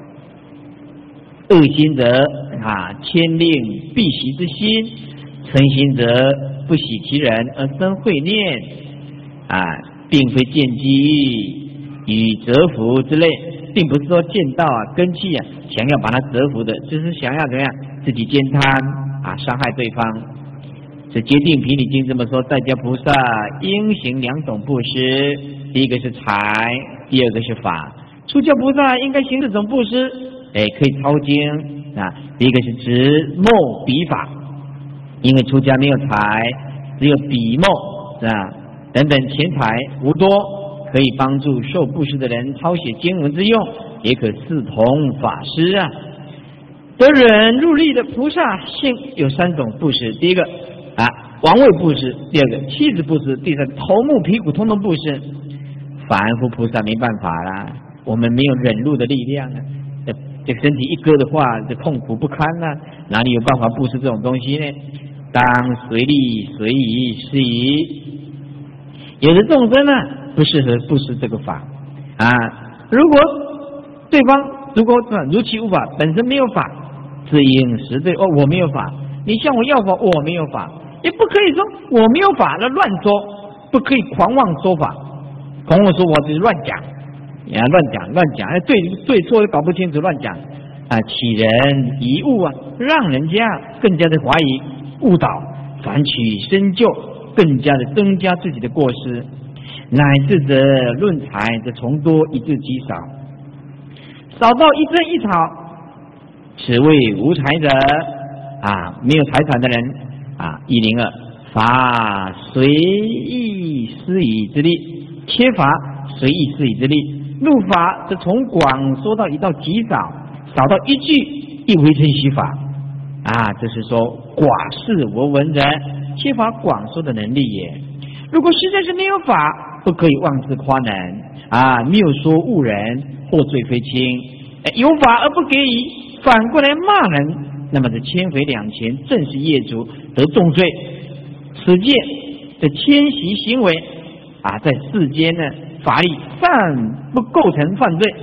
恶心者啊，牵令必习之心；嗔心者不喜其人而生慧念啊，并非见机与折服之类，并不是说见到啊根器啊想要把它折服的，就是想要怎么样自己兼贪啊，伤害对方。这《戒定品理经》这么说，在家菩萨应行2种布施，第一个是财，第二个是法。出家菩萨应该行这种布施，可以抄经啊。第一个是执墨笔法，因为出家没有财，只有笔墨啊等等钱财无多，可以帮助受布施的人抄写经文之用，也可视同法师啊。得忍入力的菩萨性有3种布施，第一个啊，王位布施；第二个妻子布施；第三头目皮骨通通布施。凡夫菩萨没办法啦，我们没有忍辱的力量啊，这身体一割的话，这痛苦不堪啊，哪里有办法布施这种东西呢？当随力随宜施宜。有的众生呢不适合布施这个法啊，如果对方如其无法，本身没有法，自应实对哦，我没有法，你向我要法，我没有法。也不可以说我没有法了乱说，不可以狂妄说法，狂妄说我只是乱讲，乱讲，对错搞不清楚，乱讲啊，起人疑误啊，让人家更加的怀疑误导，反取深究，更加的增加自己的过失，乃至者论财则从多以至极少，少到一针一草，此谓无财者啊，没有财产的人啊。102法随意施以之力，缺乏随意施以之力。入法则从广说到一到极少，少到一句亦为称虚法啊。这是说寡是我闻人，缺乏广说的能力也。如果实在是没有法，不可以妄自夸能啊，谬说误人，获罪非轻。有法而不给予，反过来骂人，那么这千回两钱，正是业主得重罪。此戒的迁徙行为啊，在世间呢法律尚不构成犯罪。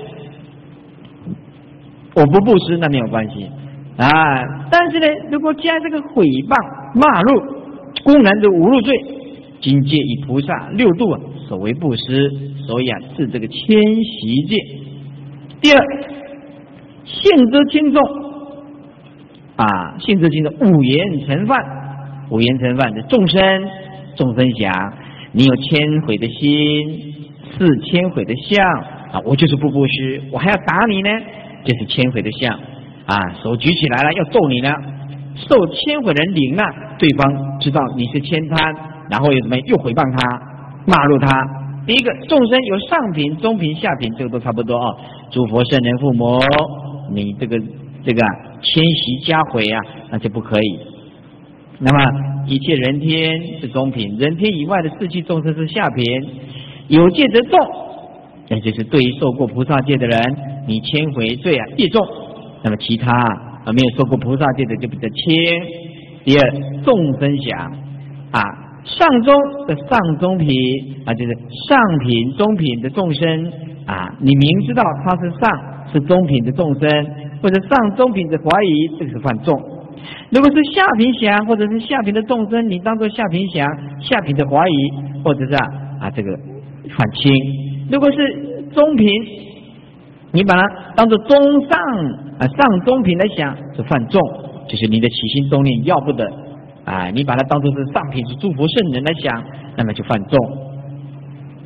我不布施那没有关系啊，但是呢，如果加这个诽谤、骂辱、公然的侮辱罪，今戒以菩萨6度啊，所谓布施，所以啊，是这个迁徙戒。第二，限则轻重啊，限则轻重，五言成犯。五言成犯的众生想，你有谦悔的心，是谦悔的相啊，我就是不布施，我还要打你呢，这是谦悔的相啊，手举起来了要揍你呢，受谦悔人领了，对方知道你是谦贪，然后又怎么又诽谤他，骂辱他。第一个，众生有上品、中品、下品，这个都差不多啊。诸佛圣人父母，你这个谦习加毁啊，那就不可以。那么一切人天是中品，人天以外的四趣众生是下品。有戒则重，那就是对于受过菩萨戒的人，你谦悔罪啊越重，那么其他没有受过菩萨戒的就比较轻。第二，众生想啊，上中的上中品啊，就是上品中品的众生啊，你明知道他是上是中品的众生，或者上中品的怀疑，这个是犯重。如果是下品想，或者是下品的众生，你当做下品想、下品的怀疑，或者是这个犯轻。如果是中品，你把它当做中上上中品来想，是犯重，就是你的起心动念要不得啊！你把它当做是上品是诸佛圣人来想，那么就犯重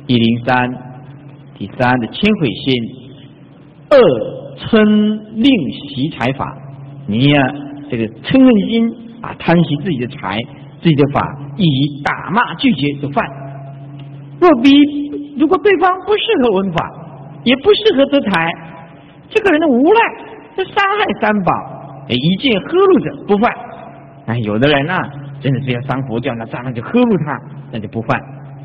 103第3的迁毁心。2嗔令习财法，你呀这个嗔恨心啊，贪惜自己的财、自己的法，以打骂拒绝就犯。如果对方不适合闻法，也不适合得财，这个人的无赖，这伤害三宝，一见呵怒者不犯。有的人啊，真的是要伤佛教，那这样就呵怒他，那就不犯。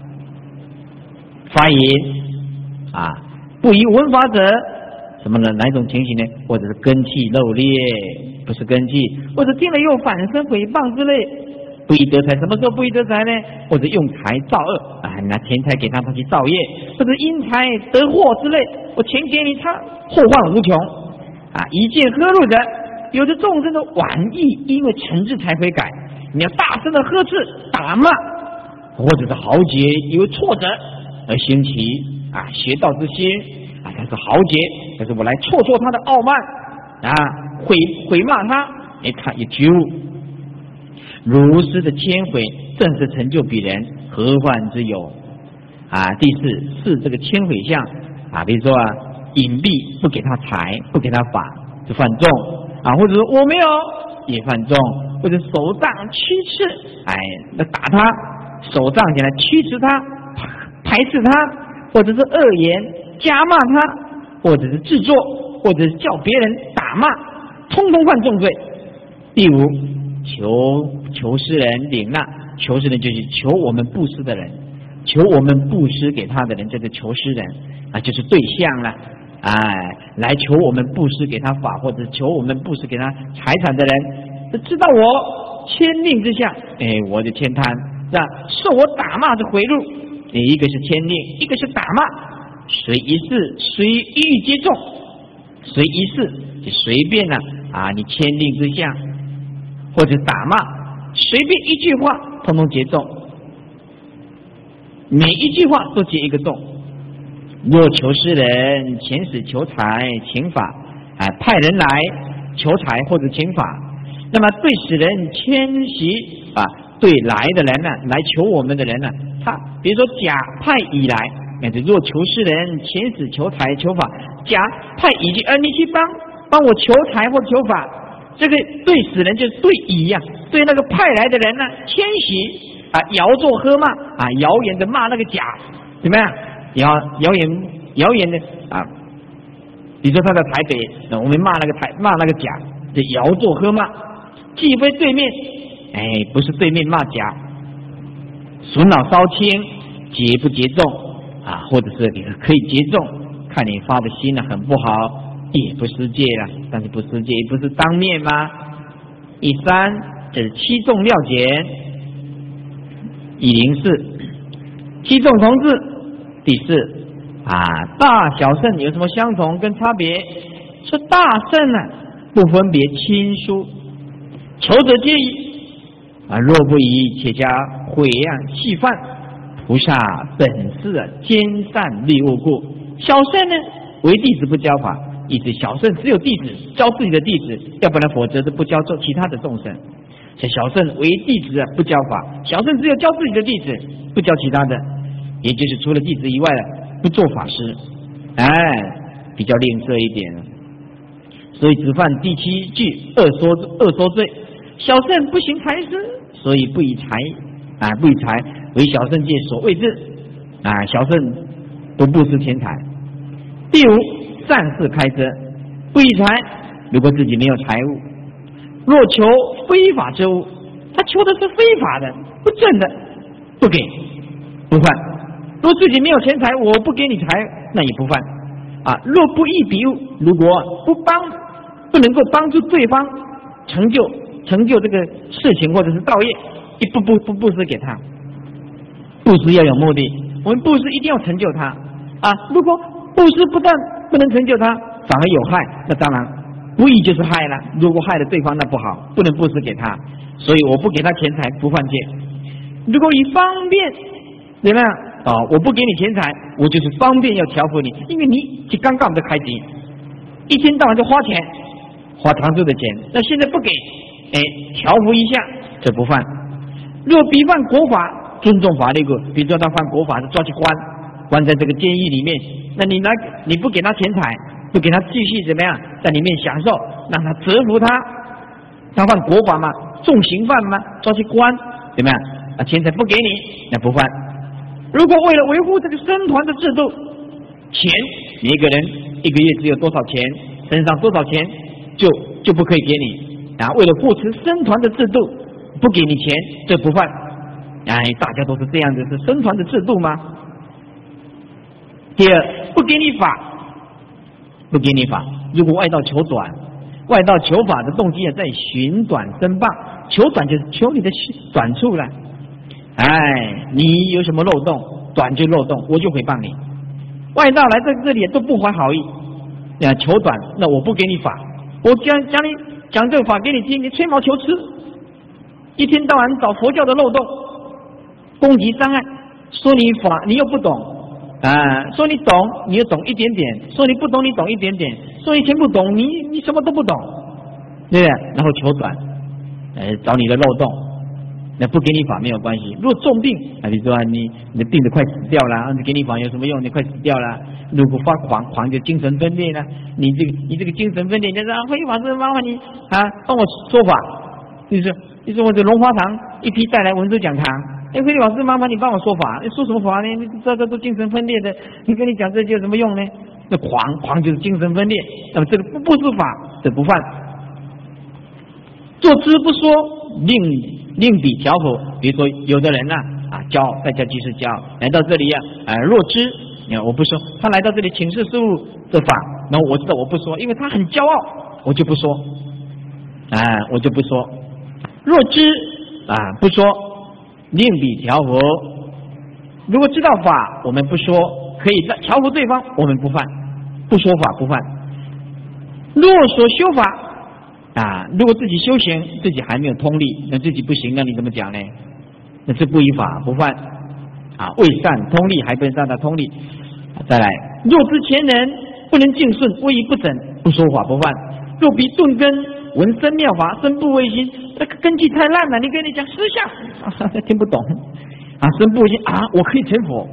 发言啊，不宜闻法者，什么呢？哪一种情形呢？或者是根气漏劣，不是根气，或者听了又反生诽谤之类。不宜得财，什么时候不宜得财呢？或者用财造恶啊，拿钱财给他去造业，或者因财得祸之类。我钱给你，他祸患无穷啊！一见呵怒者，有的众生的晚意，因为诚挚才会改。你要大声的呵斥、打骂，或者是豪杰，因为挫折而兴起啊，学道之心啊，他是豪杰，但是我来挫他的傲慢啊，毁骂他，他也觉悟。如是的谦毁，正是成就彼人，何患之有啊？第4是这个谦毁相啊，比如说隐蔽不给他财，不给他法，就犯众啊，或者说我没有也犯众，或者手杖驱斥，那打他，手杖起来驱斥他，排斥他，或者是恶言加骂他，或者是制作，或者是叫别人打骂，通通犯重罪。第5。求施人领纳，求施人就是求我们布施的人，求我们布施给他的人，这个求施人啊，就是对象了。来求我们布施给他法，或者求我们布施给他财产的人，知道我牵令之下，我就牵贪，那受我打骂的回路，一个是牵令，一个是打骂，随一事随欲皆重，随一事就随便了啊，你牵令之下。或者打骂，随便一句话统统结重，每一句话都结一个重。若求施人，遣使求财请法，派人来求财或者请法，那么对使人迁徙啊，对来的人呢，来求我们的人呢，他比如说甲派乙来，若求施人，遣使求财求法，甲派乙去，你去帮我求财或求法。这个对死人就是对乙呀，对那个派来的人呢，迁徙啊，谣作呵骂啊，谣言的骂那个甲，怎么样？谣言的啊，比如说他在台北，我们骂那个甲，就谣作呵骂，既非对面，不是对面骂甲，损恼稍轻，结不结重啊，或者是可以结重，看你发的心很不好。也不失戒了，但是不失戒不是当面吗？第3这是七众料简104七众同志。第4大小圣有什么相同跟差别？说大圣呢，不分别亲疏，求者皆宜若不宜，且加毁谤戏犯。菩萨本是兼善利恶故，小圣呢为弟子不教法。意思小圣只有弟子教自己的弟子，要不然否则是不教其他的众生。所以小圣为弟子不教法，小圣只有教自己的弟子，不教其他的，也就是除了弟子以外的不做法师，比较吝啬一点。所以只犯第7句恶说罪。小圣不行财施，所以不以财为小圣戒所谓之小圣不布施钱财。第5善事开遮，不以财，如果自己没有财物，若求非法之物，他求的是非法的不正的，不给不犯。若自己没有钱财，我不给你财，那也不犯若不义彼物，如果不能够帮助对方成就这个事情或者是道业，不布施给他。布施要有目的，我们布施一定要成就他如果布施不但不能成就他，反而有害，那当然不义就是害了。如果害了对方，那不好，不能布施给他。所以我不给他钱财，不犯戒。如果以方便怎么样我不给你钱财，我就是方便要调服你，因为你刚刚的开机，一天到晚就花钱，花堂主的钱，那现在不给，调服一下，这不犯。若比犯国法，尊重法律，比如说他犯国法是抓去关， 关在这个监狱里面，那你不给他钱财，不给他继续怎么样在里面享受，让他折服他犯国法嘛，重刑犯嘛，抓去关，怎么样啊？钱财不给你，那不犯。如果为了维护这个僧团的制度，钱你一个人一个月只有多少钱，身上多少钱就不可以给你啊！为了护持僧团的制度，不给你钱，这不犯。哎，大家都是这样子，是僧团的制度吗？第二，不给你法，不给你法。如果外道求短，外道求法的动机在寻短增棒，求短就是求你的短处了。哎，你有什么漏洞，短就漏洞，我就诽谤你。外道来在这里都不怀好意，求短，那我不给你法，我讲这个法给你听，你吹毛求疵，一天到晚找佛教的漏洞，攻击障碍，说你法你又不懂啊，说你懂你又懂一点点，说你不懂你懂一点点，说以前不懂你什么都不懂，对不对？然后求短，找你的漏洞，那不给你法没有关系。如果重病啊，比如说你的病得快死掉了，你给你法有什么用？你快死掉了。如果发狂就精神分裂了，你这个精神分裂，你说慧律法师麻烦你啊帮我说法，你说我这龙华堂一批带来文殊讲堂，慧律法师麻烦你帮我说法，你说什么法呢？你这都精神分裂的，你跟你讲这有什么用呢？那狂就是精神分裂，那么这个不是法，这不犯。做知不说，另比调和。比如说有的人呢骄傲，在家居士骄傲，来到这里若知，我不说，他来到这里请示师父的法，然后我知道我不说，因为他很骄傲，我就不说，我就不说。若知不说，另比调和。如果知道法，我们不说，可以调和对方，我们不犯，不说法不犯。若所修法如果自己修行，自己还没有通力，那自己不行，那你怎么讲呢？那是不依法不犯未善通力，还不能让他通力。再来，若知前人不能敬顺，威仪不整，不说法不犯。若比顿根闻深妙法，深不为心，那个根基太烂了，你跟你讲思想听不懂深不为心我可以成佛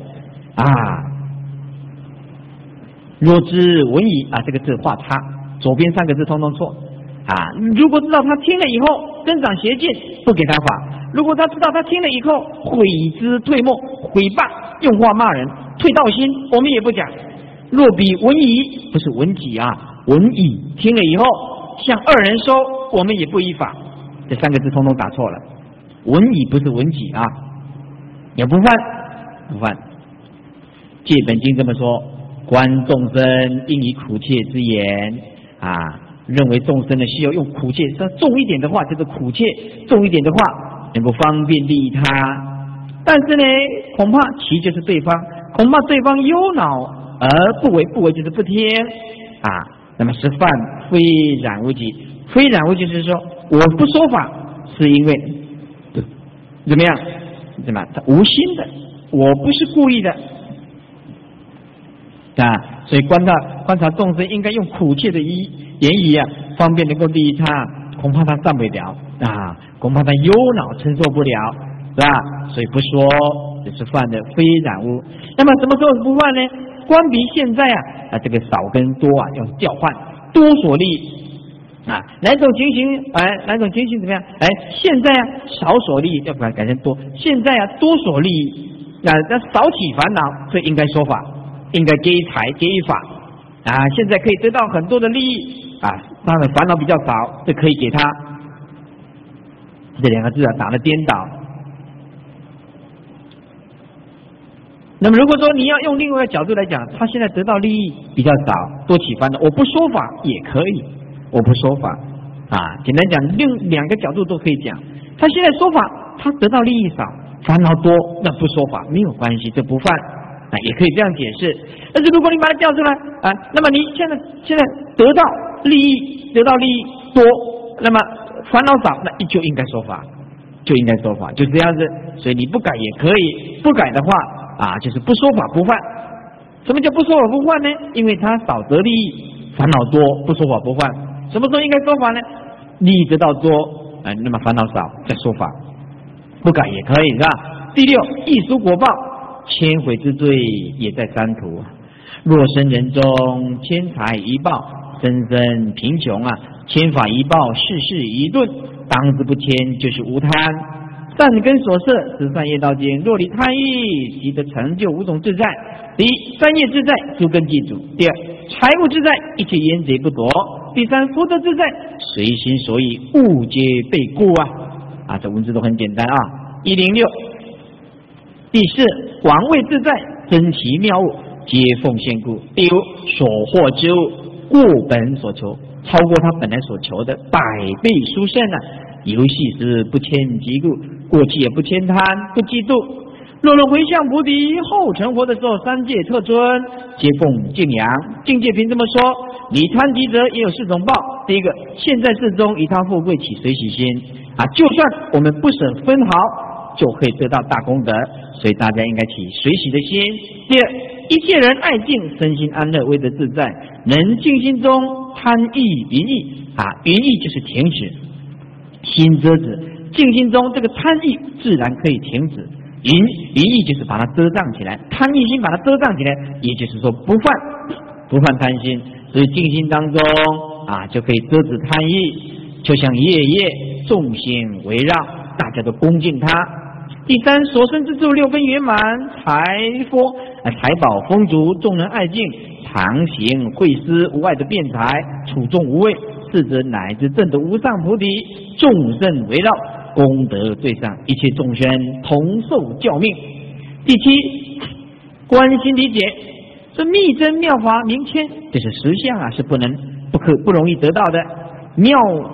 若知闻仪这个字画叉，左边3个字通通错如果知道他听了以后增长邪见，不给他法；如果他知道他听了以后悔之退没，毁谤用话骂人，退道心，我们也不讲。若比闻仪，不是闻己闻仪听了以后向二人说，我们也不依法。这3个字通通打错了，闻仪不是闻己也不犯。戒本经这么说，观众生应以苦切之言认为众生的需要用苦切，重一点的话就是苦切，重一点的话能够方便利益他。但是呢，恐怕其就是对方，恐怕对方忧恼而不为，不为就是不听那么是犯非染无己。非染无己就是说，我不说法是因为怎么样？他无心的，我不是故意的所以观察众生应该用苦切的言语方便能够利益他，恐怕他上不了恐怕他忧恼承受不了，是吧？所以不说，这是犯的非染污。那么什么时候不犯呢？观比现在这个少跟多要调换，多所利哪种情形怎么样？现在少所利，要不然改成多。现在多所利那少起烦恼，这应该说法，应该给予财，给予法现在可以得到很多的利益当然烦恼比较少，这可以给他。这2个字打了颠倒。那么如果说你要用另外一个角度来讲，他现在得到利益比较少，多起烦恼，我不说法也可以，我不说法简单讲，另2个角度都可以讲。他现在说法，他得到利益少，烦恼多，那不说法没有关系，这不犯也可以这样解释。但是如果你把它调出来那么你现在得到利益多，那么烦恼少，那就应该说法，就这样子。所以你不改也可以，不改的话就是不说法不犯。什么叫不说法不犯呢？因为他少得利益，烦恼多，不说法不犯。什么时候应该说法呢？利益得到多那么烦恼少再说法，不改也可以，是吧？第6，易熟果报千回之罪也在三途。若生人中，千财一报，生生贫穷啊，千法一报，事事一顿，当之不迁就是无贪。善根所摄，十善业道经。若离贪欲，即得成就五种自在。第一，三业自在，诸根记住；第二，财务自在，一切烟贼不夺；第三，福德自在，随心所欲，物皆被故啊！这文字都很简单啊。106。第四，广位自在，珍奇妙物，皆奉献故。第五，所获之物，过本所求，超过他本来所求的百倍殊胜游戏时不迁嫉故，过去也不迁贪，不嫉妒。若能回向菩提，后成佛的时候，三界特尊，皆奉敬仰。境界凭这么说，你贪敌者也有4种报。第一个，现在世中以他富贵起随喜心就算我们不舍分毫，就可以得到大功德，所以大家应该起随喜的心。第二，一切人爱敬，身心安乐，为得自在，能静心中贪欲云意云意就是停止，心遮止，静心中这个贪欲自然可以停止。云意就是把它遮障起来，贪欲心把它遮障起来，也就是说不犯贪心，所以静心当中就可以遮止贪欲，就像夜夜众星围绕，大家都恭敬他。第三，所生之处6根圆满，财宝丰足，众人爱敬，常行惠施，无碍的辩才，处众无畏，是则乃至证得无上菩提，众生围绕，功德最上，一切众生同受教命。第七，观心理解，这密真妙法明谦，这是实相是不容易得到的。密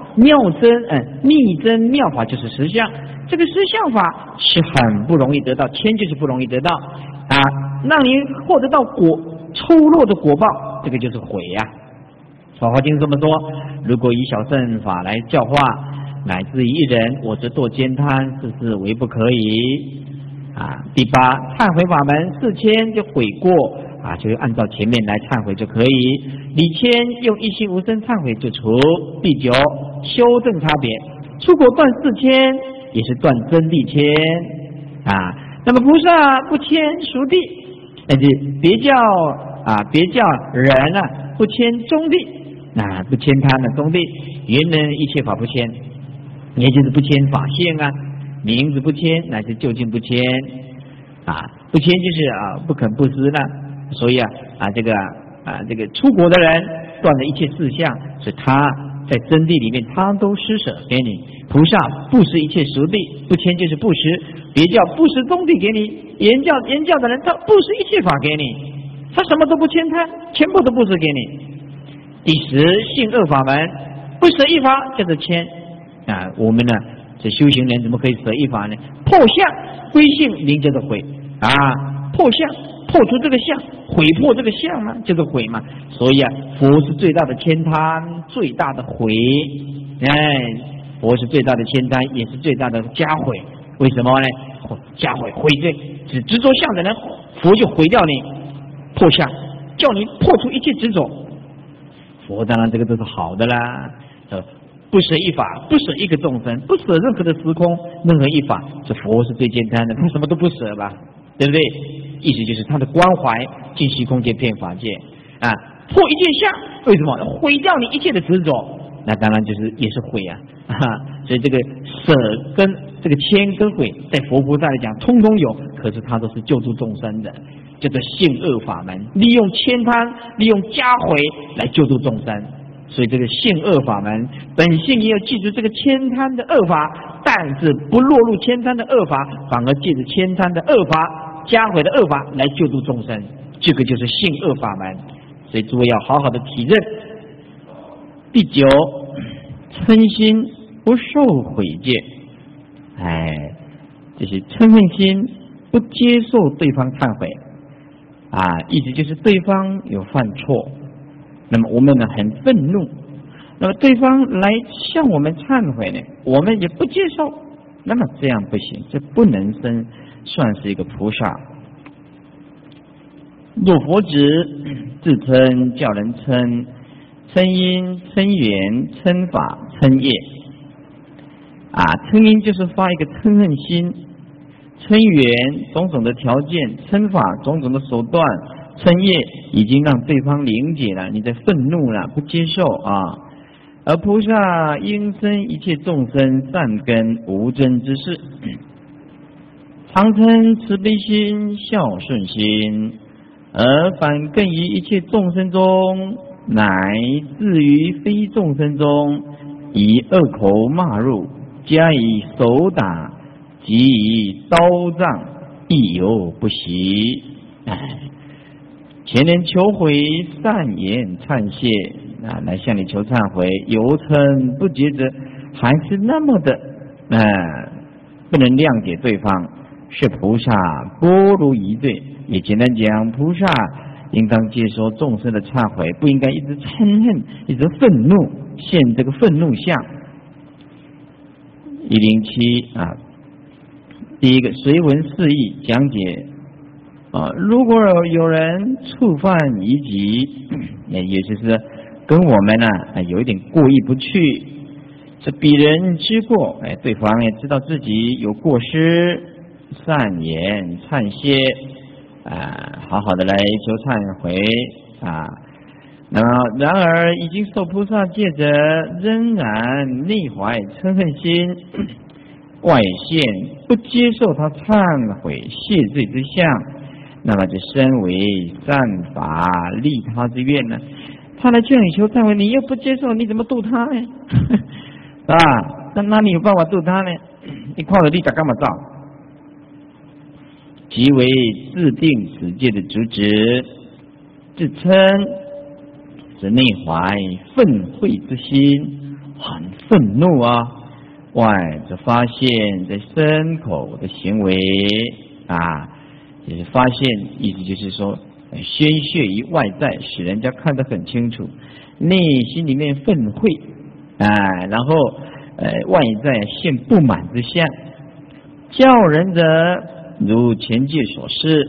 真妙法就是实相，这个实相法是很不容易得到，谦就是不容易得到让你获得到抽落的果报，这个就是悔法华经这么说，如果以小乘法来教化，乃至一人，我则堕奸贪，是为不可以第八，忏悔法门4000就悔过就按照前面来忏悔就可以。理谦用一心无生忏悔就除。第九，修正差别，出果断4000也是断真谛谦那么菩萨不迁熟谛，但是别叫人不迁中谛不迁他的中谛，原能一切法不迁，也就是不迁法性名字不迁，乃至究竟不迁不迁就是不肯不施了。所以这个出国的人断了一切事项，所以他在真谛里面他都施舍给你。菩萨布施一切熟谛，不迁就是布施，别叫布施中谛给你。言教的人他布施一切法给你，他什么都不迁贪，全部都布施给你。第10，性恶法门，不舍一法叫做迁我们呢这修行人怎么可以舍一法呢？破相归性名叫做毁破相破除这个相，毁破这个相嘛，叫做毁嘛。所以佛是最大的悭贪，最大的毁佛是最大的悭贪，也是最大的加毁。为什么呢？加毁毁罪，只执着相的人，佛就毁掉你，破相，叫你破除一切执着。佛当然这个都是好的啦，不舍一法，不舍一个众生，不舍任何的时空，任何一法，这佛是最简单的，他什么都不舍吧，对不对？意思就是他的关怀尽虚空界遍法界破一切相，为什么？毁掉你一切的执着，那当然就是也是毁所以这个舍跟这个谦跟毁，在佛菩萨来讲通通有，可是他都是救助众生的，叫做性恶法门，利用悭贪，利用加毁来救助众生。所以这个性恶法门本性也有记住这个悭贪的恶法，但是不落入悭贪的恶法，反而借着悭贪的恶法、加毁的恶法来救助众生，这个就是性恶法门。所以诸位要好好的体认。第9，嗔心不受毁戒，这些嗔恨心不接受对方忏悔意思就是对方有犯错，那么我们呢很愤怒，那么对方来向我们忏悔呢，我们也不接受，那么这样不行，这不能算是一个菩萨。若佛子自称叫人嗔，嗔因、嗔缘、嗔法、嗔业嗔因就是发一个嗔恨心， 嗔缘种种的条件，嗔法种种的手段，嗔业已经让对方理解了，你在愤怒了，不接受啊。而菩萨应生一切众生善根无争之事，常称慈悲心、孝顺心，而反更于一切众生中，乃至于非众生中，以恶口骂入，加以手打，及以刀杖，亦犹不息。前人求悔，善言忏谢，来向你求忏悔，犹嗔不觉者，还是那么的不能谅解对方，是菩萨波如疑罪。也简单讲，菩萨应当接受众生的忏悔，不应该一直嗔恨，一直愤怒，现这个愤怒相。107第一个随文释义讲解如果有人触犯疑己，也就是跟我们有一点过意不去，这彼人知过，对方也知道自己有过失，善言忏谢，好好的来求忏悔然而已经受菩萨戒者，仍然内怀嗔恨心，外现不接受他忏悔谢罪之相，那么就身为善法利他之愿呢？他来劝你求忏悔，你又不接受，你怎么度他呢？那你有办法度他呢？你靠着力打干嘛造？即为自定此戒的主旨，自称是内怀愤恚之心，很愤怒外则发现在身口的行为就是发现，意思就是说宣泄于外在，使人家看得很清楚，内心里面愤恚然后外在现不满之相，教人者如前戒所示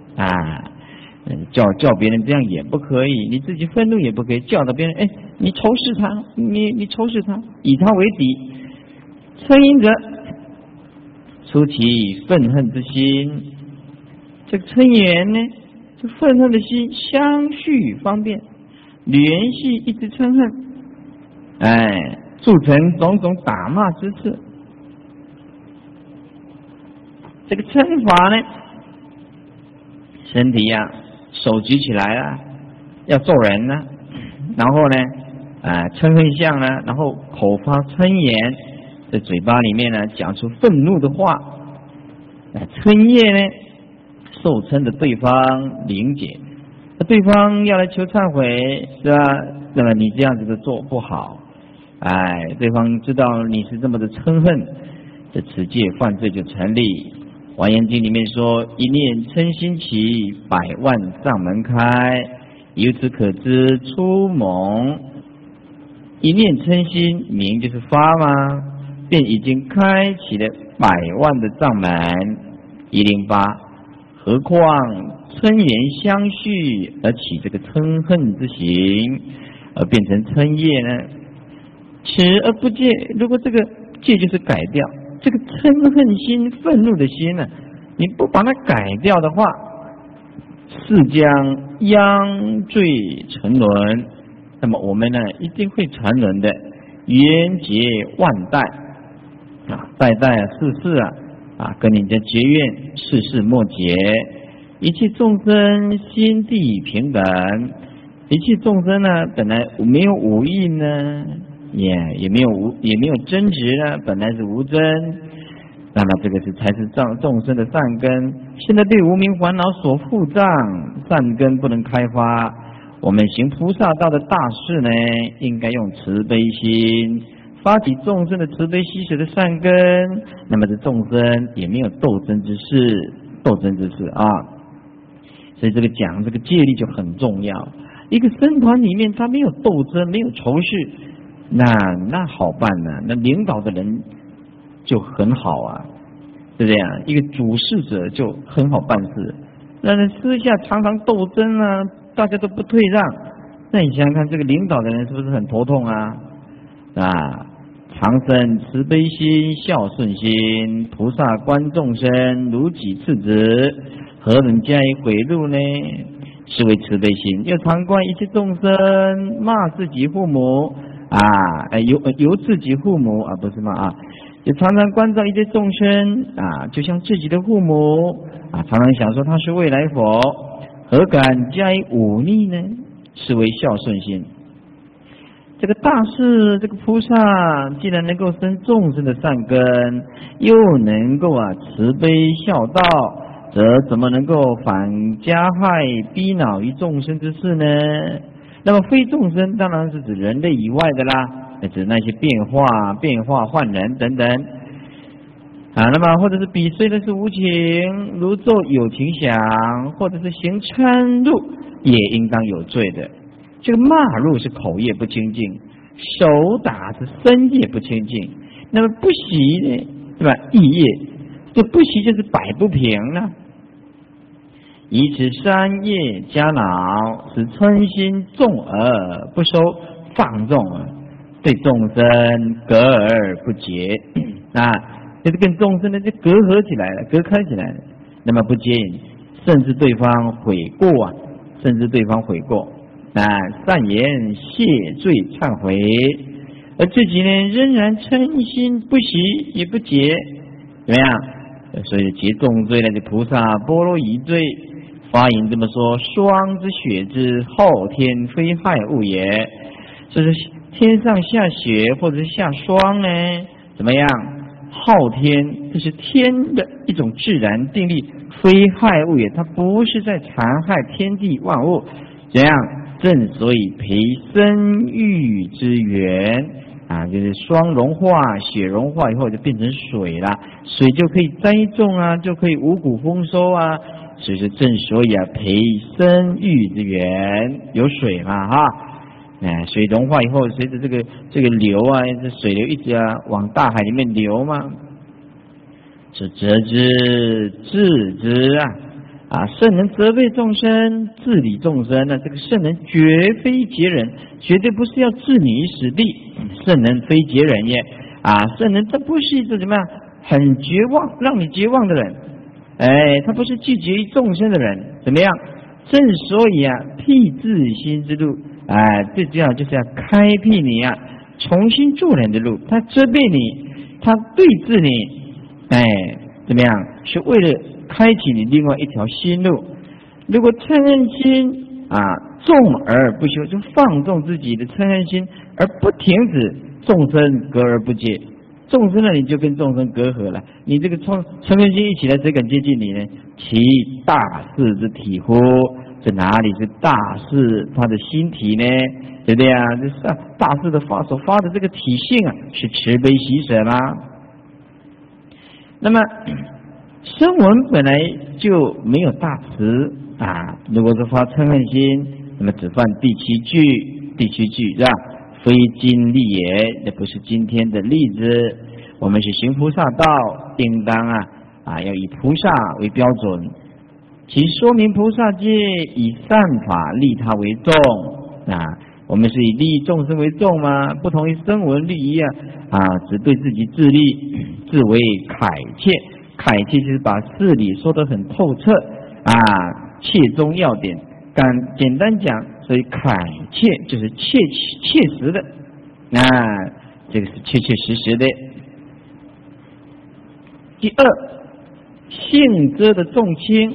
叫别人这样也不可以，你自己愤怒也不可以，叫到别人你仇视他，你仇视他，以他为敌。嗔因者出其愤恨之心，这个嗔缘呢，这愤恨的心相续方便，联系一直嗔恨，铸成种种打骂之事。这个嗔法呢，身体手举起来要揍人然后呢嗔恨相然后口发嗔言，在嘴巴里面讲出愤怒的话，嗔业呢受嗔的对方理解，对方要来求忏悔，是吧？那么你这样子的做不好，对方知道你是这么的嗔恨，这此戒犯罪就成立。华严经里面说，一念嗔心起，100万障门开，由此可知初蒙。一念嗔心名就是发嘛，便已经开启了100万的障门。108何况嗔言相续而起这个嗔恨之行，而变成嗔业呢？持而不戒，如果这个戒就是改掉这个嗔恨心、愤怒的心你不把它改掉的话，是将殃罪沉沦。那么我们一定会沉沦的，冤结万代代代世世跟人家结怨，世世莫结。一切众生心地平等，一切众生本来没有五蕴也没有争执本来是无争。那么这个才是众生的善根。现在对无明烦恼所覆障，善根不能开发。我们行菩萨道的大事应该用慈悲心发起众生的慈悲喜舍的善根，那么这众生也没有斗争之事所以这个讲这个戒律就很重要。一个僧团里面他没有斗争，没有仇视，那好办那领导的人就很好对不对一个主事者就很好办事。那私下常常斗争大家都不退让，那你想想看，这个领导的人是不是很头痛常生慈悲心、孝顺心，菩萨观众生如己次子，何能加以毁辱呢？是为慈悲心。又常观一切众生，骂自己父母由自己父母不是骂就常常关照一切众生就像自己的父母常常想说他是未来佛，何敢加以忤逆呢？是为孝顺心。这个大士，这个菩萨，既然能够生众生的善根，又能够慈悲孝道，则怎么能够反加害逼恼于众生之事呢？那么非众生当然是指人类以外的啦，指那些变化幻人等等那么或者是彼虽然是无情，如咒有情想，或者是行嗔怒，也应当有罪的。这个骂入是口业不清净，手打是身业不清净，那么不喜呢，对吧？意业，这不喜就是摆不平了。以此三业加恼，使嗔心重而不收，放纵对众生隔而不结就是跟众生的就隔阂起来了，隔开起来了。那么不接引，甚至对方悔过善言谢罪忏悔，而自己呢仍然嗔心不息也不结，怎么样？所以结重罪呢，这菩萨波罗夷罪发言这么说：霜之雪之后天，非害物也。就是天上下雪或者是下霜呢，怎么样？昊天，这是天的一种自然定律，非害物也，它不是在残害天地万物。怎样？正所以培生育之源就是霜融化、雪融化以后就变成水了，水就可以栽种就可以五谷丰收所以说正所以培生育之源，有水嘛水融化以后，随着这个流这水流一直往大海里面流嘛，是责之治之圣人责备众生，治理众生这个圣人绝非劫人，绝对不是要置你于死地，圣人非劫人也圣人他不是一个怎么样很绝望让你绝望的人，他不是拒绝于众生的人，怎么样？正所以辟自心之路最重要就是要开辟你重新做人的路。他责备你，他对治你怎么样？是为了开启你另外一条新路。如果嗔恨心重而不休，就放纵自己的嗔恨心而不停止，众生隔而不接，众生呢你就跟众生隔阂了。你这个嗔恨心一起来，谁敢接近你呢？其大事之体乎？这哪里是大事？他的心体呢？对不对这大事的所发的这个体性是慈悲喜舍啦。那么声闻本来就没有大慈如果是发嗔恨心，那么只犯第七句是吧？非今例也，这不是今天的例子。我们是行菩萨道，应当要以菩萨为标准，其说明菩萨戒以善法利他为重我们是以利益众生为重吗？不同于声闻利益只对自己自利，自为谄切。谄切就是把事理说得很透彻切中要点。简单讲，所以谄切就是切实的，这个是切切实实的。第二，性遮的重轻，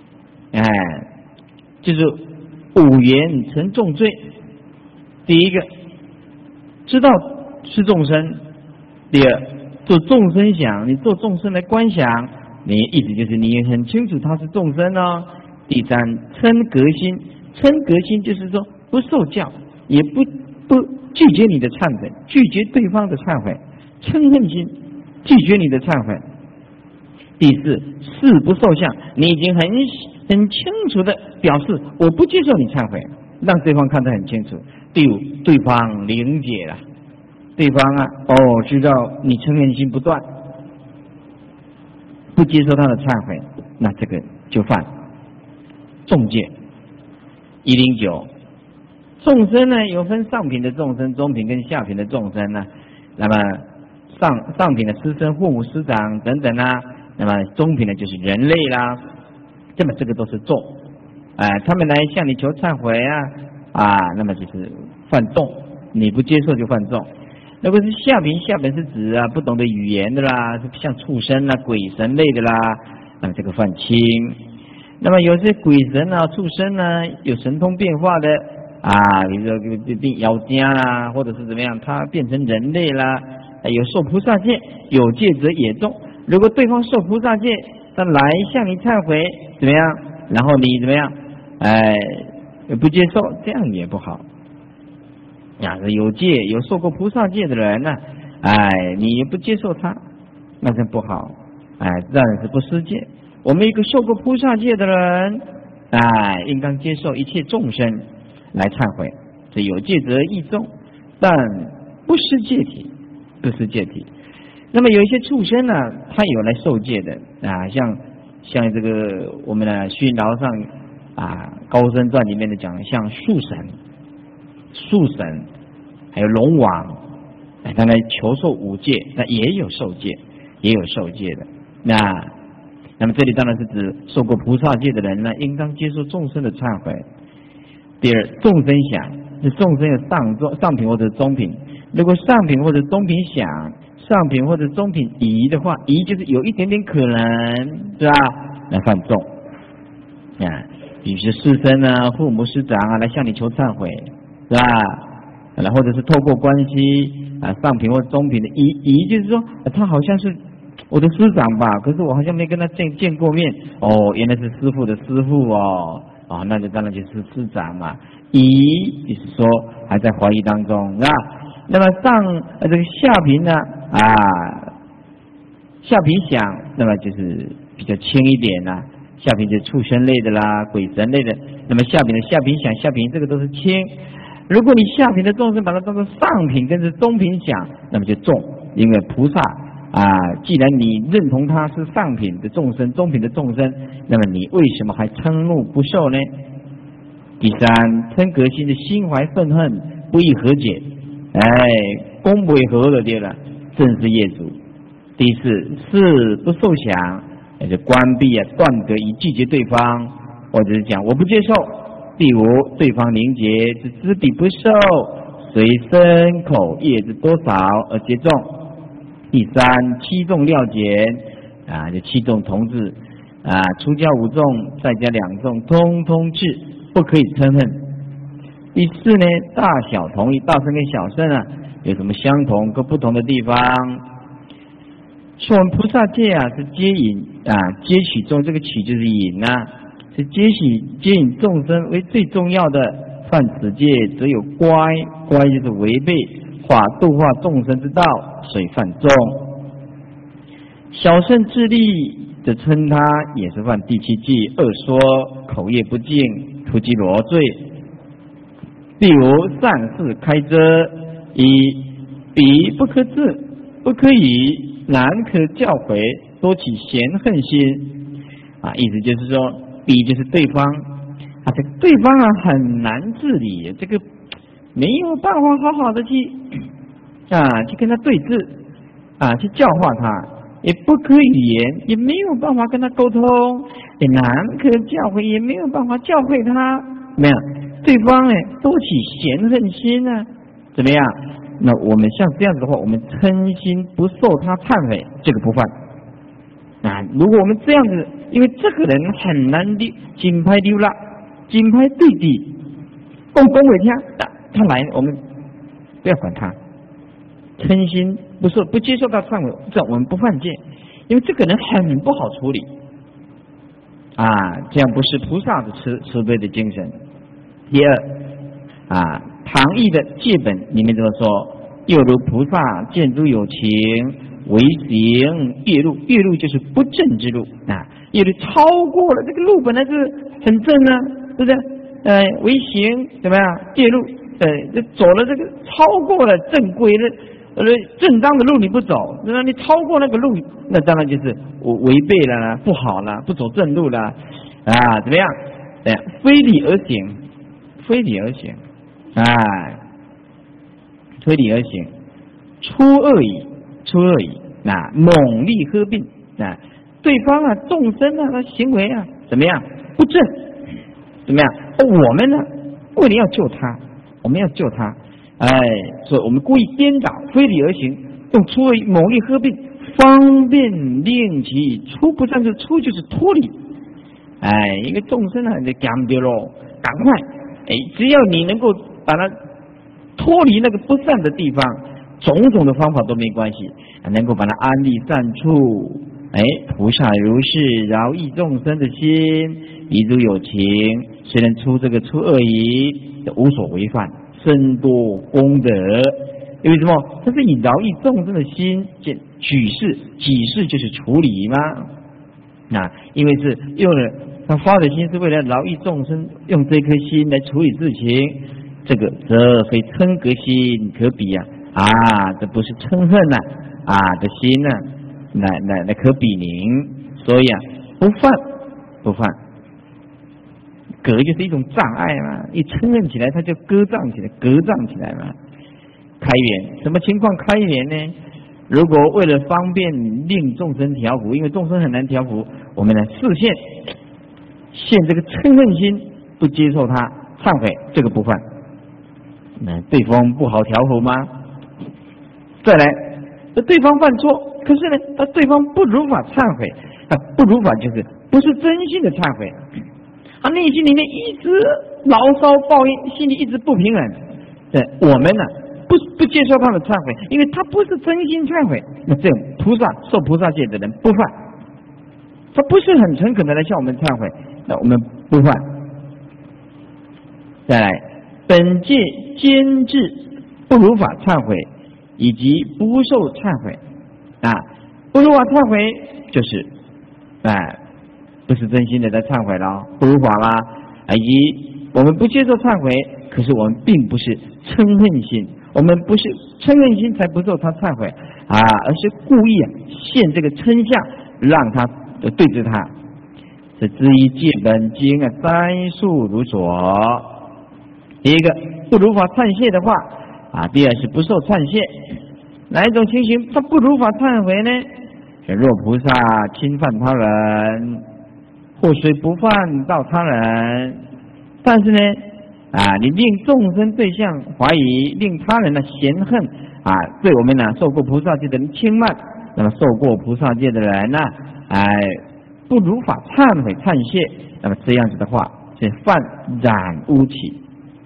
就是五缘成重罪。第一个，知道是众生；第二，做众生想，你做众生来观想，你意思就是你也很清楚他是众生哦。第三，嗔革心，嗔革心就是说不受教，也不拒绝你的忏悔，拒绝对方的忏悔，嗔恨心，拒绝你的忏悔。第四，事不受相，你已经很清楚的表示我不接受你忏悔，让对方看得很清楚。第五，对方理解了，对方知道你嗔恨心不断，不接受他的忏悔，那这个就犯重戒。109，众生呢有分上品的众生、中品跟下品的众生呢。 那么上品的师生、父母师长等等啊，那么中品的就是人类啦，那么这个都是众，他们来向你求忏悔啊，那么就是犯众，你不接受就犯众。如果是下品，下品是指不懂得语言的啦，像畜生啦、鬼神类的啦，那么这个犯轻。那么有些鬼神啊、畜生啊，有神通变化的比如说变妖精啦，或者是怎么样，他变成人类啦，有受菩萨戒，有戒则也重。如果对方受菩萨戒，他来向你忏悔，怎么样？然后你怎么样？不接受，这样也不好。有戒有受过菩萨戒的人呢，你也不接受他，那是不好，自然是不施戒。我们一个受过菩萨戒的人，应当接受一切众生来忏悔，这有戒则亦重，但不失戒体，不失戒体。那么有一些畜生呢，他有来受戒的像这个我们的虚云老和尚高僧传里面的讲，像树神，还有龙王，他来求受五戒，那也有受戒的。那么这里当然是指受过菩萨戒的人呢，应当接受众生的忏悔。第二，众生想，是众生有上品或者中品。如果上品或者中品想，上品或者中品疑的话，疑就是有一点点可能，是吧？来犯众比如师生啊、父母师长来向你求忏悔，是吧？或者是透过关系上品或中品的疑就是说他好像是我的师长吧，可是我好像没跟他见过面，原来是师父的师父那就当然就是师长嘛。疑就是说还在怀疑当中，是吧？那么这个下品呢下品想，那么就是比较轻一点啦，下品就是畜生类的啦、鬼神类的。那么下品的下品想、下品这个都是轻。如果你下品的众生把它当作上品跟着中品想，那么就重，因为菩萨既然你认同他是上品的众生、中品的众生，那么你为什么还嗔怒不受呢？第三，嗔革心的心怀愤恨，不易和解，功不为和了对了，正是业主。第四，事不受想，也就关闭断隔以拒绝对方，或者是讲我不接受。第五，对方凝结之知彼不受，随身口业之多少而皆重。第三，七众料检就七众同治出家五众在家两众通通治，不可以嗔恨。第四呢，大小同意，大圣跟小圣有什么相同跟不同的地方？说我们菩萨戒是接引接取众，这个取就是引是接引众生为最重要的。犯此戒则有乖就是违背度化众生之道，所以犯众。小圣自利则称他也是犯第七戒恶说，口业不净，突击罗罪。第五，善事开遮，以彼不可治，不可以，难可教诲，多起嫌恨心意思就是说，彼就是对方这个对方很难治理，这个没有办法好好的去跟他对峙去教化他，也不可语言，也没有办法跟他沟通，也难可教诲，也没有办法教诲他，没有对方多起嫌恨心怎么样？那我们像这样子的话，我们嗔心不受他忏悔，这个不犯如果我们这样子，因为这个人很难紧拍溜了，紧拍弟弟恭维他来，我们不要管他，嗔心不接受他忏悔，这我们不犯戒，因为这个人很不好处理这样不是菩萨的慈悲的精神。第二唐译的戒本里面这么说，又如菩萨见诸有情，为行越路，越路就是不正之路越路超过了这个路本来是很正对不对？为行怎么样？越路走了这个超过了正规的正当的路你不走，那你超过那个路，那当然就是违背了，不好了，不走正路了怎么样？非礼而行，非礼而行非礼而行出恶已，出恶已，那猛力合并，那对方啊，众生啊，他行为啊，怎么样？不正，怎么样？我们呢，为了要救他，我们要救他，所以我们故意颠倒，非礼而行，用出恶已猛力合并，方便令其出不善，就出就是脱离。一个众生啊，你赶掉咯，赶快，只要你能够把它脱离那个不善的地方，种种的方法都没关系，能够把它安立善处。菩萨如是饶益众生的心，一如有情，虽然出这个出恶已，无所违犯，深多功德。因为什么？这是以饶益众生的心举事，己事就是处理吗？因为是用了他发的心是为了饶益众生，用这颗心来处理事情，这个则非嗔格心可比这不是嗔恨的心来可比拟，所以不犯，格就是一种障碍嘛，一嗔恨起来，它就隔障起来嘛。开源什么情况开源呢？如果为了方便令众生调伏，因为众生很难调伏，我们呢示现这个嗔恨心，不接受他忏悔，这个不犯。对方不好调伏吗？再来，对方犯错，可是呢，对方不如法忏悔，不如法就是不是真心的忏悔，内心里面一直牢骚抱怨，心里一直不平衡。我们呢不接受他的忏悔，因为他不是真心忏悔，那这种受菩萨戒的人不犯，他不是很诚恳的来向我们忏悔，那我们不犯。再来，本戒坚制不如法忏悔，以及不受忏悔不如法忏悔就是不是真心的在忏悔了，不如法啦，以及我们不接受忏悔，可是我们并不是嗔恨心，我们不是嗔恨心才不受他忏悔而是故意现这个嗔相，让他对治他。这之一戒本经摘述如所。第一个不如法忏谢的话第二是不受忏谢。哪一种情形他不如法忏悔呢？若菩萨侵犯他人，或虽不犯到他人，但是呢你令众生对象怀疑，令他人嫌恨对我们受过菩萨戒的人轻慢，那么受过菩萨戒的人不如法忏悔忏谢，那么这样子的话是犯染污起，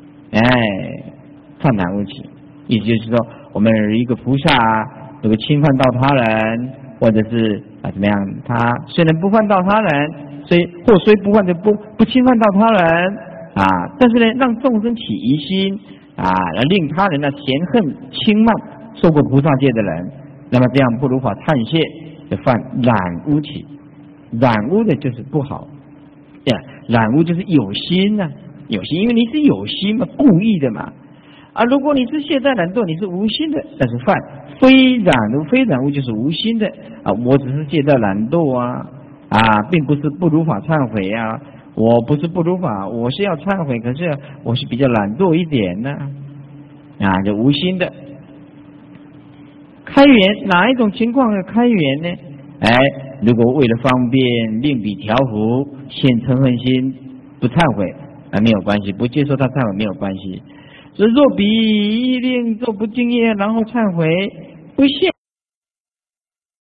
犯染污起，意思就是说，我们一个菩萨如果侵犯到他人，或者是怎么样，他虽然不犯到他人，虽不犯就不侵犯到他人但是呢，让众生起疑心来令他人嫌恨轻慢受过菩萨戒的人，那么这样不如法忏谢，就犯染污起。染污的就是不好，染污就是有心有心，因为你是有心嘛，故意的嘛。如果你是懈怠懒惰，你是无心的，但是犯非染污就是无心的我只是懈怠懒惰并不是不如法忏悔我不是不如法，我是要忏悔，可是我是比较懒惰一点就无心的。开源哪一种情况的开源呢？如果为了方便令彼调伏，现嗔恨心不忏悔没有关系，不接受他忏悔没有关系。所以若彼令做不敬业，然后忏悔不现